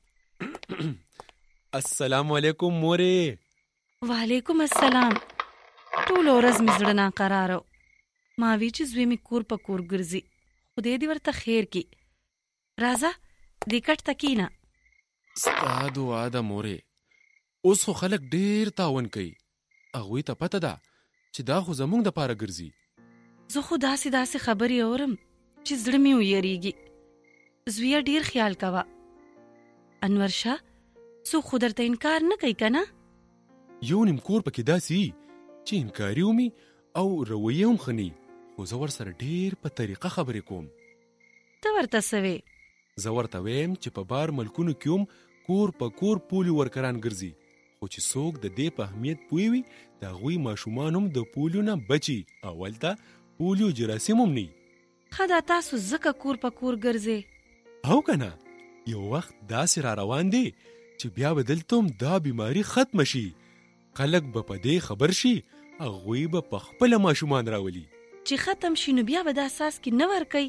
السلام علیکم مورې. وعلیکم السلام. ټول ورځ مې زړه ناقراره ما وی چې زوی مې کور په کور ګرځي خدای دې ورته خیر کی. راځه دې کټ تکینا. ستا دعا ده مورې. اوس خو خلک ډیر تاون کوي هغوی ته پته ده چې دا خو زمونږ د پاره ګرځي. زه خو داسې خبرې اورم چې زړه مې ویریږي. زویه ډیر خیال کوه. انور شاه څو خو درته انکار نه کوي کنه؟ یو نیم کور پکې داسې چې انکاري ومي او رویه هم ښه نه خو زه ورسره ډیر په طریقه خبرې کوم. ته ورته څه وې؟ زه ورته ویم چې په بار ملکونو کې هم کور په کور پولي ورکران ګرځي خو چې څوک د دې په اهمیت پوه وي د هغوی ماشومان هم د پولیو نه بچي او هلته پولیو جراثیم هم نه. ښه دا تاسو ځکه کور په کور ګرځئ. او که نه یو وخت داسې را روان دی چې بیا به دلته هم دا بیماري ختمه شي. خلک به په دې خبر شي، هغوی به په خپله ماشومان راولي. چې ختم شي نو بیا به دا څاڅکي نه ورکوي.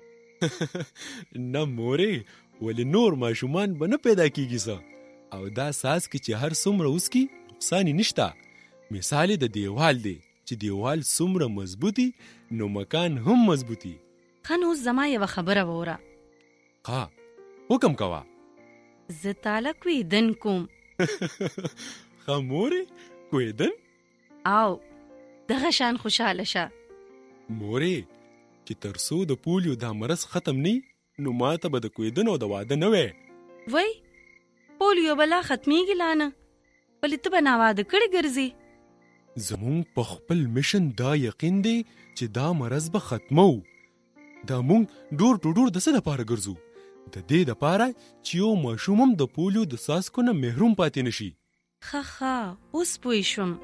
نه مورې، ولې نور ماشومان به نه پیدا کیږي څه، او دا څاڅکي چې هر څومره وڅکي نقصان یې نشته. مثال یې د دیوال دی چې دیوال څومره مضبوطي نو مکان هم مضبوطي. ښه نو اوس زما یوه خبره واوره. ها حکم کوه. زه تاله کویدن کوم. ښه مورې، کویدن؟ او دغه شان خوشحاله شه. مورې چې تر څو د پولیو دا مرض ختم نی نو ما ته به د کویدن او د واده نه وی. وای پولیو بلا ختمیږي لانه، ولې ته به ناواده کړې ګرځې؟ زمونږ په خپل میشن دا یقین دی چې دا مرض به ختمو. دا مونږ ډور ټو ډور د څه دپاره ګرځو؟ د دې دپاره چې یو ماشوم هم د پولیو د څاڅکو نه محروم پاتې نشي. ښه اوس پوه شوم.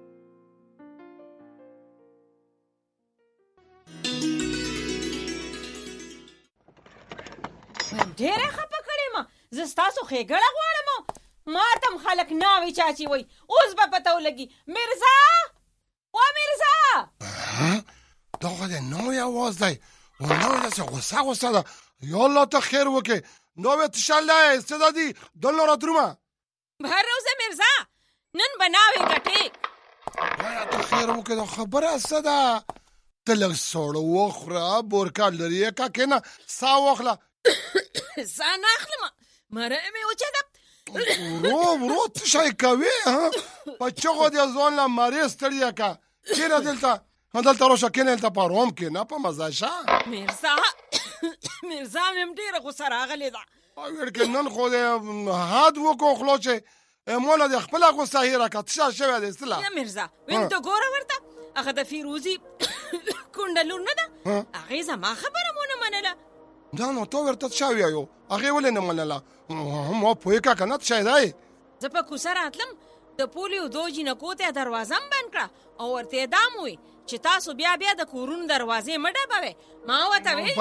ډېره خفه کړې ما، زه ستاسو ښېګړه غواړم. ما ته هم خلک ناوې چاچي وایي. اوس به پته ولګي. میرزا، وا میرزا! دغه د نوی اواز دی و نوی داسې غوسه غوسه ده. یا الله ته خیر وکړې. نوی تشل دی څه ده دي دلته راترومه. بهر روزه میرزا، نن به ناوې ګټې. وایا ته خیر وکړې، دا خبره څه ده؟ ته لږ سوړه وخوره، بورکا لرې یې که کېنه ساه واخله. ساه نه اخلم، مری مې وچه ده. ورو څه شی کوې؟ په چغو دې ځان له مرې ستړی که. کېنه دلته راشه، کېنه دلته په آرام کېنه، په مزه شه. میرزا مې هم ډېره غوسه راغلې ده. ویل کې نن خو دې حد وکړو خلو چې مولا دې خپله غوسه هېره کړه. څه شی شوی دی څه؟ یا میرزا ویم ته ګوره ورته، هغه د فیروزي کونډه لور نه ده، هغې زما خبره مو نه منله. نه نو ته ورته څه وایو؟ هغې ولې نه منله؟ ما پوهې که که نه څه شی دی؟ زه په کوڅه راتلم، د پولیو دو جینکو ته دروازه م بند کړه او ورته یې دا م ووی چې تاسو بیا د کورونو دروازې مه ډبوئ. ما ورته ویل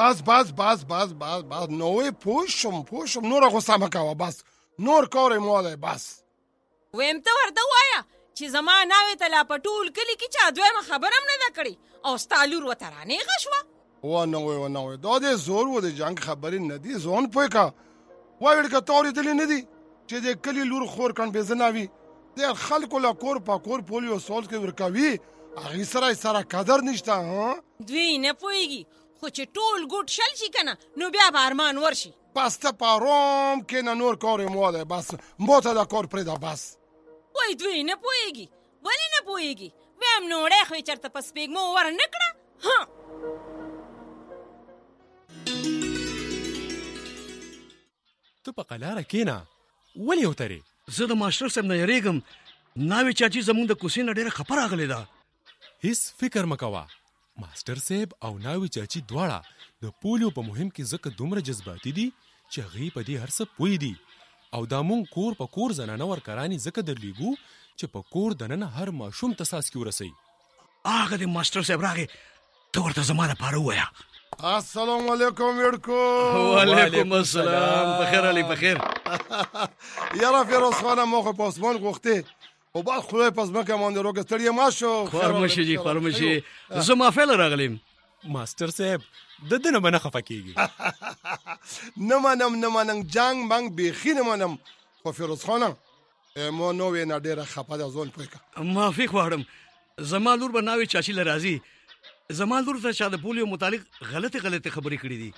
بس نو وی پوه شم نوره غوسه مه کوه، بس نور کار یې مو دی بس. ویم ته ورته ووایه چې زما ناوې ته لا په ټول کلي کې چا دویمه خبره هم نه ده کړې او ستا لور ورته رانېغه شوه. ونه وی دا دې زور و د جنګ خبرې نه دي. ځان پوه که وایې که ته اورېدلې نه دي چې د کلي لور خور کنډبېزنه وي، د خلکو له کور په کور پولیو سولز کې ورکوي، هغې سره قدر نشته. دوی نه پوهېږي، خو چې ټول ګوټ شل شي که نه نو بیا به ارمان ورشي. بس ته په آرام کښېنه، نور کار یې مو دی، بس ما ته دا کار پرېږده بس. وایي دوی نه پوهېږي. ولې نه پوهېږي؟ ویم نوړی خو یې چېرته په سپېږمو ور نه کړه. ته په قلاره کېنه، ولې وترې؟ زه د ماسټر صاحب نه یریږم. ناوې چاچي زمونږ د کوڅې نه ډېره خفه راغلې ده. هیڅ فکر مه کوه. ماسټر صاحب او ناوې چاچي دواړه د پولیو په مهم کې ځکه دومره جذباتي دي چې هغې په دې هر څه پوه دي، او دا مونږ کور په کور زنانه ورکرانې ځکه درلیږو چې په کور دننه هر ماشوم ته څاڅکي ورسوي. هغه د ماسټر صاحب راغی، ته ورته زما دپاره ووایه. السلام علیکم ویړکو. وعلیکم السلام. بخیر علی بخیر. یاره فیروز خانه ما خو په اسمان غوښتې او بعد خدای په ځمکه باندې روږه ستړی ما شو. خورمشي جي خورمشي. زه مافیله راغلم. ماسټر صاحب د ده نه به نه خفه کېږي. نه منم جنګ منګ بیخي نه منم، خو فیروز خانه ما نوې نه ډېره خفه ده، ځان پوه که. معافي غواړم، زما لور به ناوې چاچي له راځي. زما لور ته چا د پولیو متعلق غلطې خبرې کړې دي.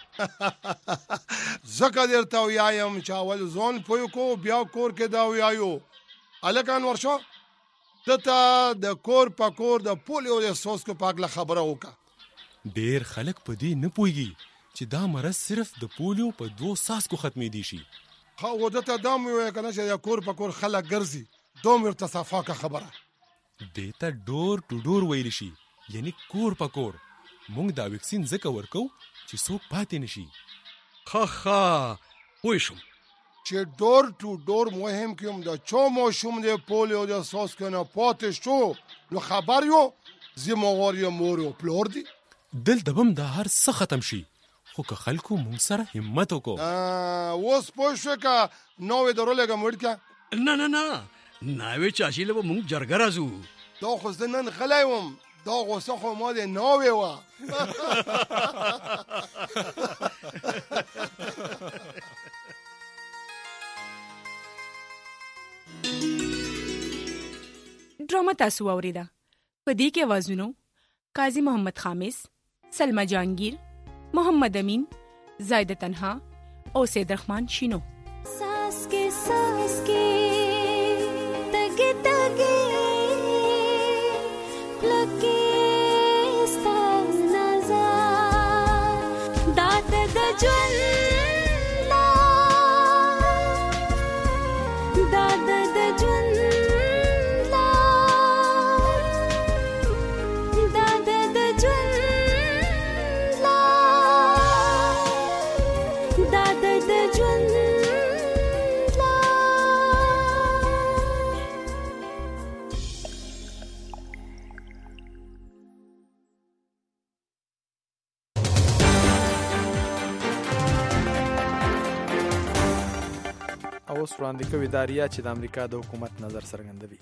ځکه درته ویایم چې اول ځان پوه کو بیا کور کې دا ویایو. هلکان ورشه، ته ته د کور په کور د پولیو د څاڅکو په هکله خبره وکړه. ډېر خلک په دې نه پوهېږي چې دا مرض صرف د پولیو په 2 څاڅکو ختمېدی شي. خو ده ته دا مې ووایه که نه چې د کور په کور خلک ګرځي، دا مې ورته صفاکه خبره. دې ته ډور ټو ډور ویلی شي، یعنی کور په کور. مونږ دا ویکسین ځکه ورکو چې څوک پاتې نشي. ښه پوه شوم. چې ډور ټو ډور مهم کوم د چو ماشوم د پولیو د ساس کنه پاتې شو نو خبر یو زموږ یو مور او پلور دي دلته بم دا هر څه ختم شي خو که خلکو مونږ سره همت وکړو اوس پوه شو که نوې درولېږم وړکه نه ناوې چاشي له مونږ جرګه راځو دا خو زه نن غلی وم دا غوسه خو ما د ناوې وه ډرامه تاسو واوریده. په دې کې اوازونو قاضي محمد خامس، سلمہ جهانگیر، محمد امین، زائدہ تنہا او سید رحمان شینو. ساس کے تگے تگے لگے ستا نظر دات د جون اوس وړاندې کوي داریا چې د امریکا د حکومت نظر څرګندوي.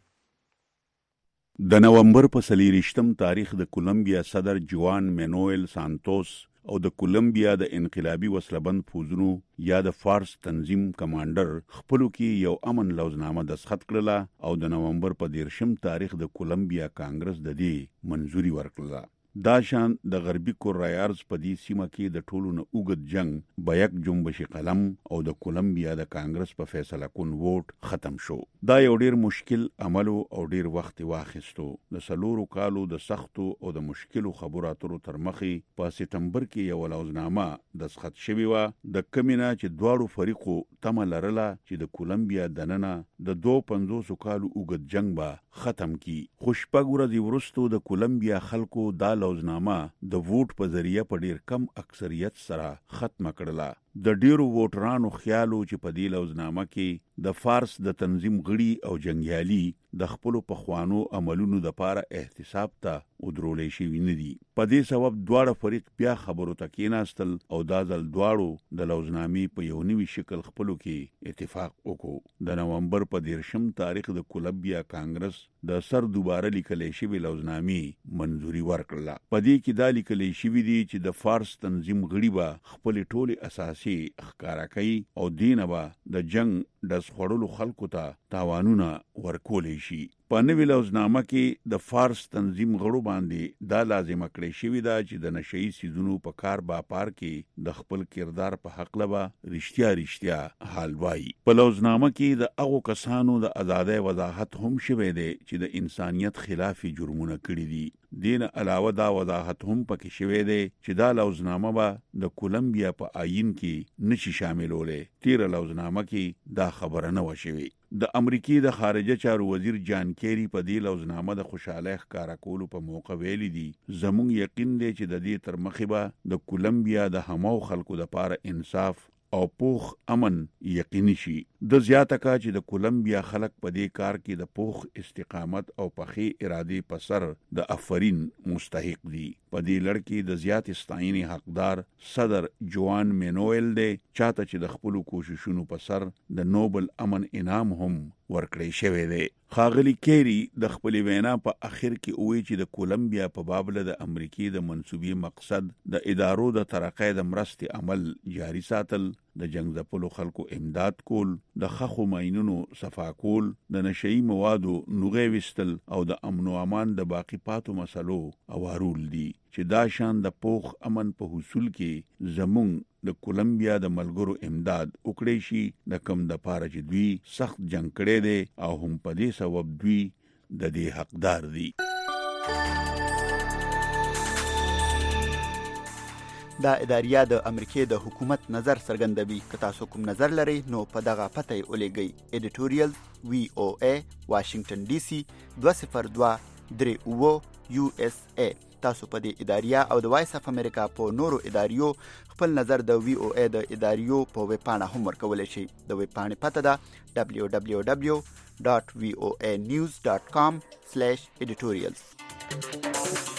د نومبر په 23 تاریخ د کولمبیا صدر جوان مینوئل سانتوس او د کولمبیا د انقلابي وسلبند فوجونو یا د فارس تنظیم کمانډر خپلو کې یو امن لوزنامه دستخط کړله او د نومبر په 13 تاریخ د کولمبیا کانګرس د دې منځوري ورکړه. دا شان د غربي کورایارز په دې سیمه کې د ټولو نه اوږد جنگ بیک جنبش قلم او د کولمبیا د کانګرس په فیصله کون ووټ ختم شو. دا یو ډیر مشکل عمل او ډیر وخت واخیستو. د سلورو کالو د سختو او د مشکلو خبرو اترو تر مخې په سپتمبر کې یو لوزنامه دستخط شوی و د کمینا چې دواړو فریقو تمه لرله چې د کولمبیا دننه د 250 کالو اوږد جنگ به ختم کی. خوشپږ ورځې وروسته د کولمبیا خلکو دا لوزنامه د ووټ په ذریعہ په ډیر کم اکثریت سره ختم کړله. د ډیرو ووټرانو خیالو چې په دې لوزنامه کې د فارس د تنظیم غړي او جنگیالي د خپل پخوانو عملونو د پاره احتساب ته ودرولې شي نه دي. په دې سبب دواړه فریق بیا خبرو ته کېناستل او دا ځل دواړو د لوزنامې په یو نوي شکل خپلو کې اتفاق وکړو. د نومبر په 13 تاریخ د کولمبیا کانګرس د سر دوباره لیکلې شوی لوزنامې منځوري ورکړه. په دې کې دا لیکلې شوی دی چې د فارس تنظیم غړي به خپل ټولي اساسي ښکارا کوي او دینه به د جنگ د سخړلو خلکو ته تاوانونه ورکولې شي. په نوې لوزنامه کې د فارس تنظیم غړو باندې دا لازمه کړې شوې ده چې د نشئی سیزونو په کار باپار کې د خپل کردار په حق لبا رښتیا حال وایي. په لوزنامه کې د هغو کسانو د آزادۍ وضاحت هم شوی دی چې د انسانیت خلافي جرمونه کړي دي. دین علاوه دا وضاحت هم پکې شوی دی چې دا لوزنامه به د کولمبیا په آئین کې نشي شاملولې. تیر لوزنامه کې دا خبره نه و شوی. د امریکای د خارجه چارو وزیر جان کیری په دې لوزنامه د خوشاله ښکارا کولو په موقع ویلي دي زموږ یقین دی چې د دې تر مخې به د کولمبیا د همو خلکو د پاره انصاف او پوخ امن یقیني شي. د زیاته کا چې د کولمبیا خلک په دې کار کې د پوخ استقامت او پخې ارادې په سر د افرین مستحق دي. په دې لړ کې د زیات استعینې حقدار صدر جوان مینوئل دی چاته چې د خپل کوششونو په سر د نوبل امن انعام هم ورکړی شوی دی. خاغلی کیری د خپل وینا په اخر کې وایي چې د کولمبیا په بابل د امریکای د منسوبي مقصد د ادارو د ترقې د مرستې عمل جاری ساتل، د جنگ ځپلو خلکو امداد کول، د خخو ماینونو صفا کول، د نشئی موادو نوغې وستل او د امن او امان د باقی پاتو مسلو اوارول دي چې دا شان د پوخ امن په حصول کې زمون د کولمبیا د ملګرو امداد وکړي شي د کم د پاره چې دوی سخت جنگ کړي دي او هم په دې سبب دوی د دې حقدار دي. دا اداریه د امریکای د حکومت نظر څرګندوي. که تاسو کوم نظر لرئ نو په دغه پته یې ولېږئ. ایډیټوریال VOA واشنگټن DC 20238 USA. تاسو په دې اداریه او د وایس اف امریکا په نورو اداریو خپل نظر د وی او ای د اداریو په ویب پاڼه هم ورکولی شئ. د ویب پاڼې پته ده www.voanews.com/editorials.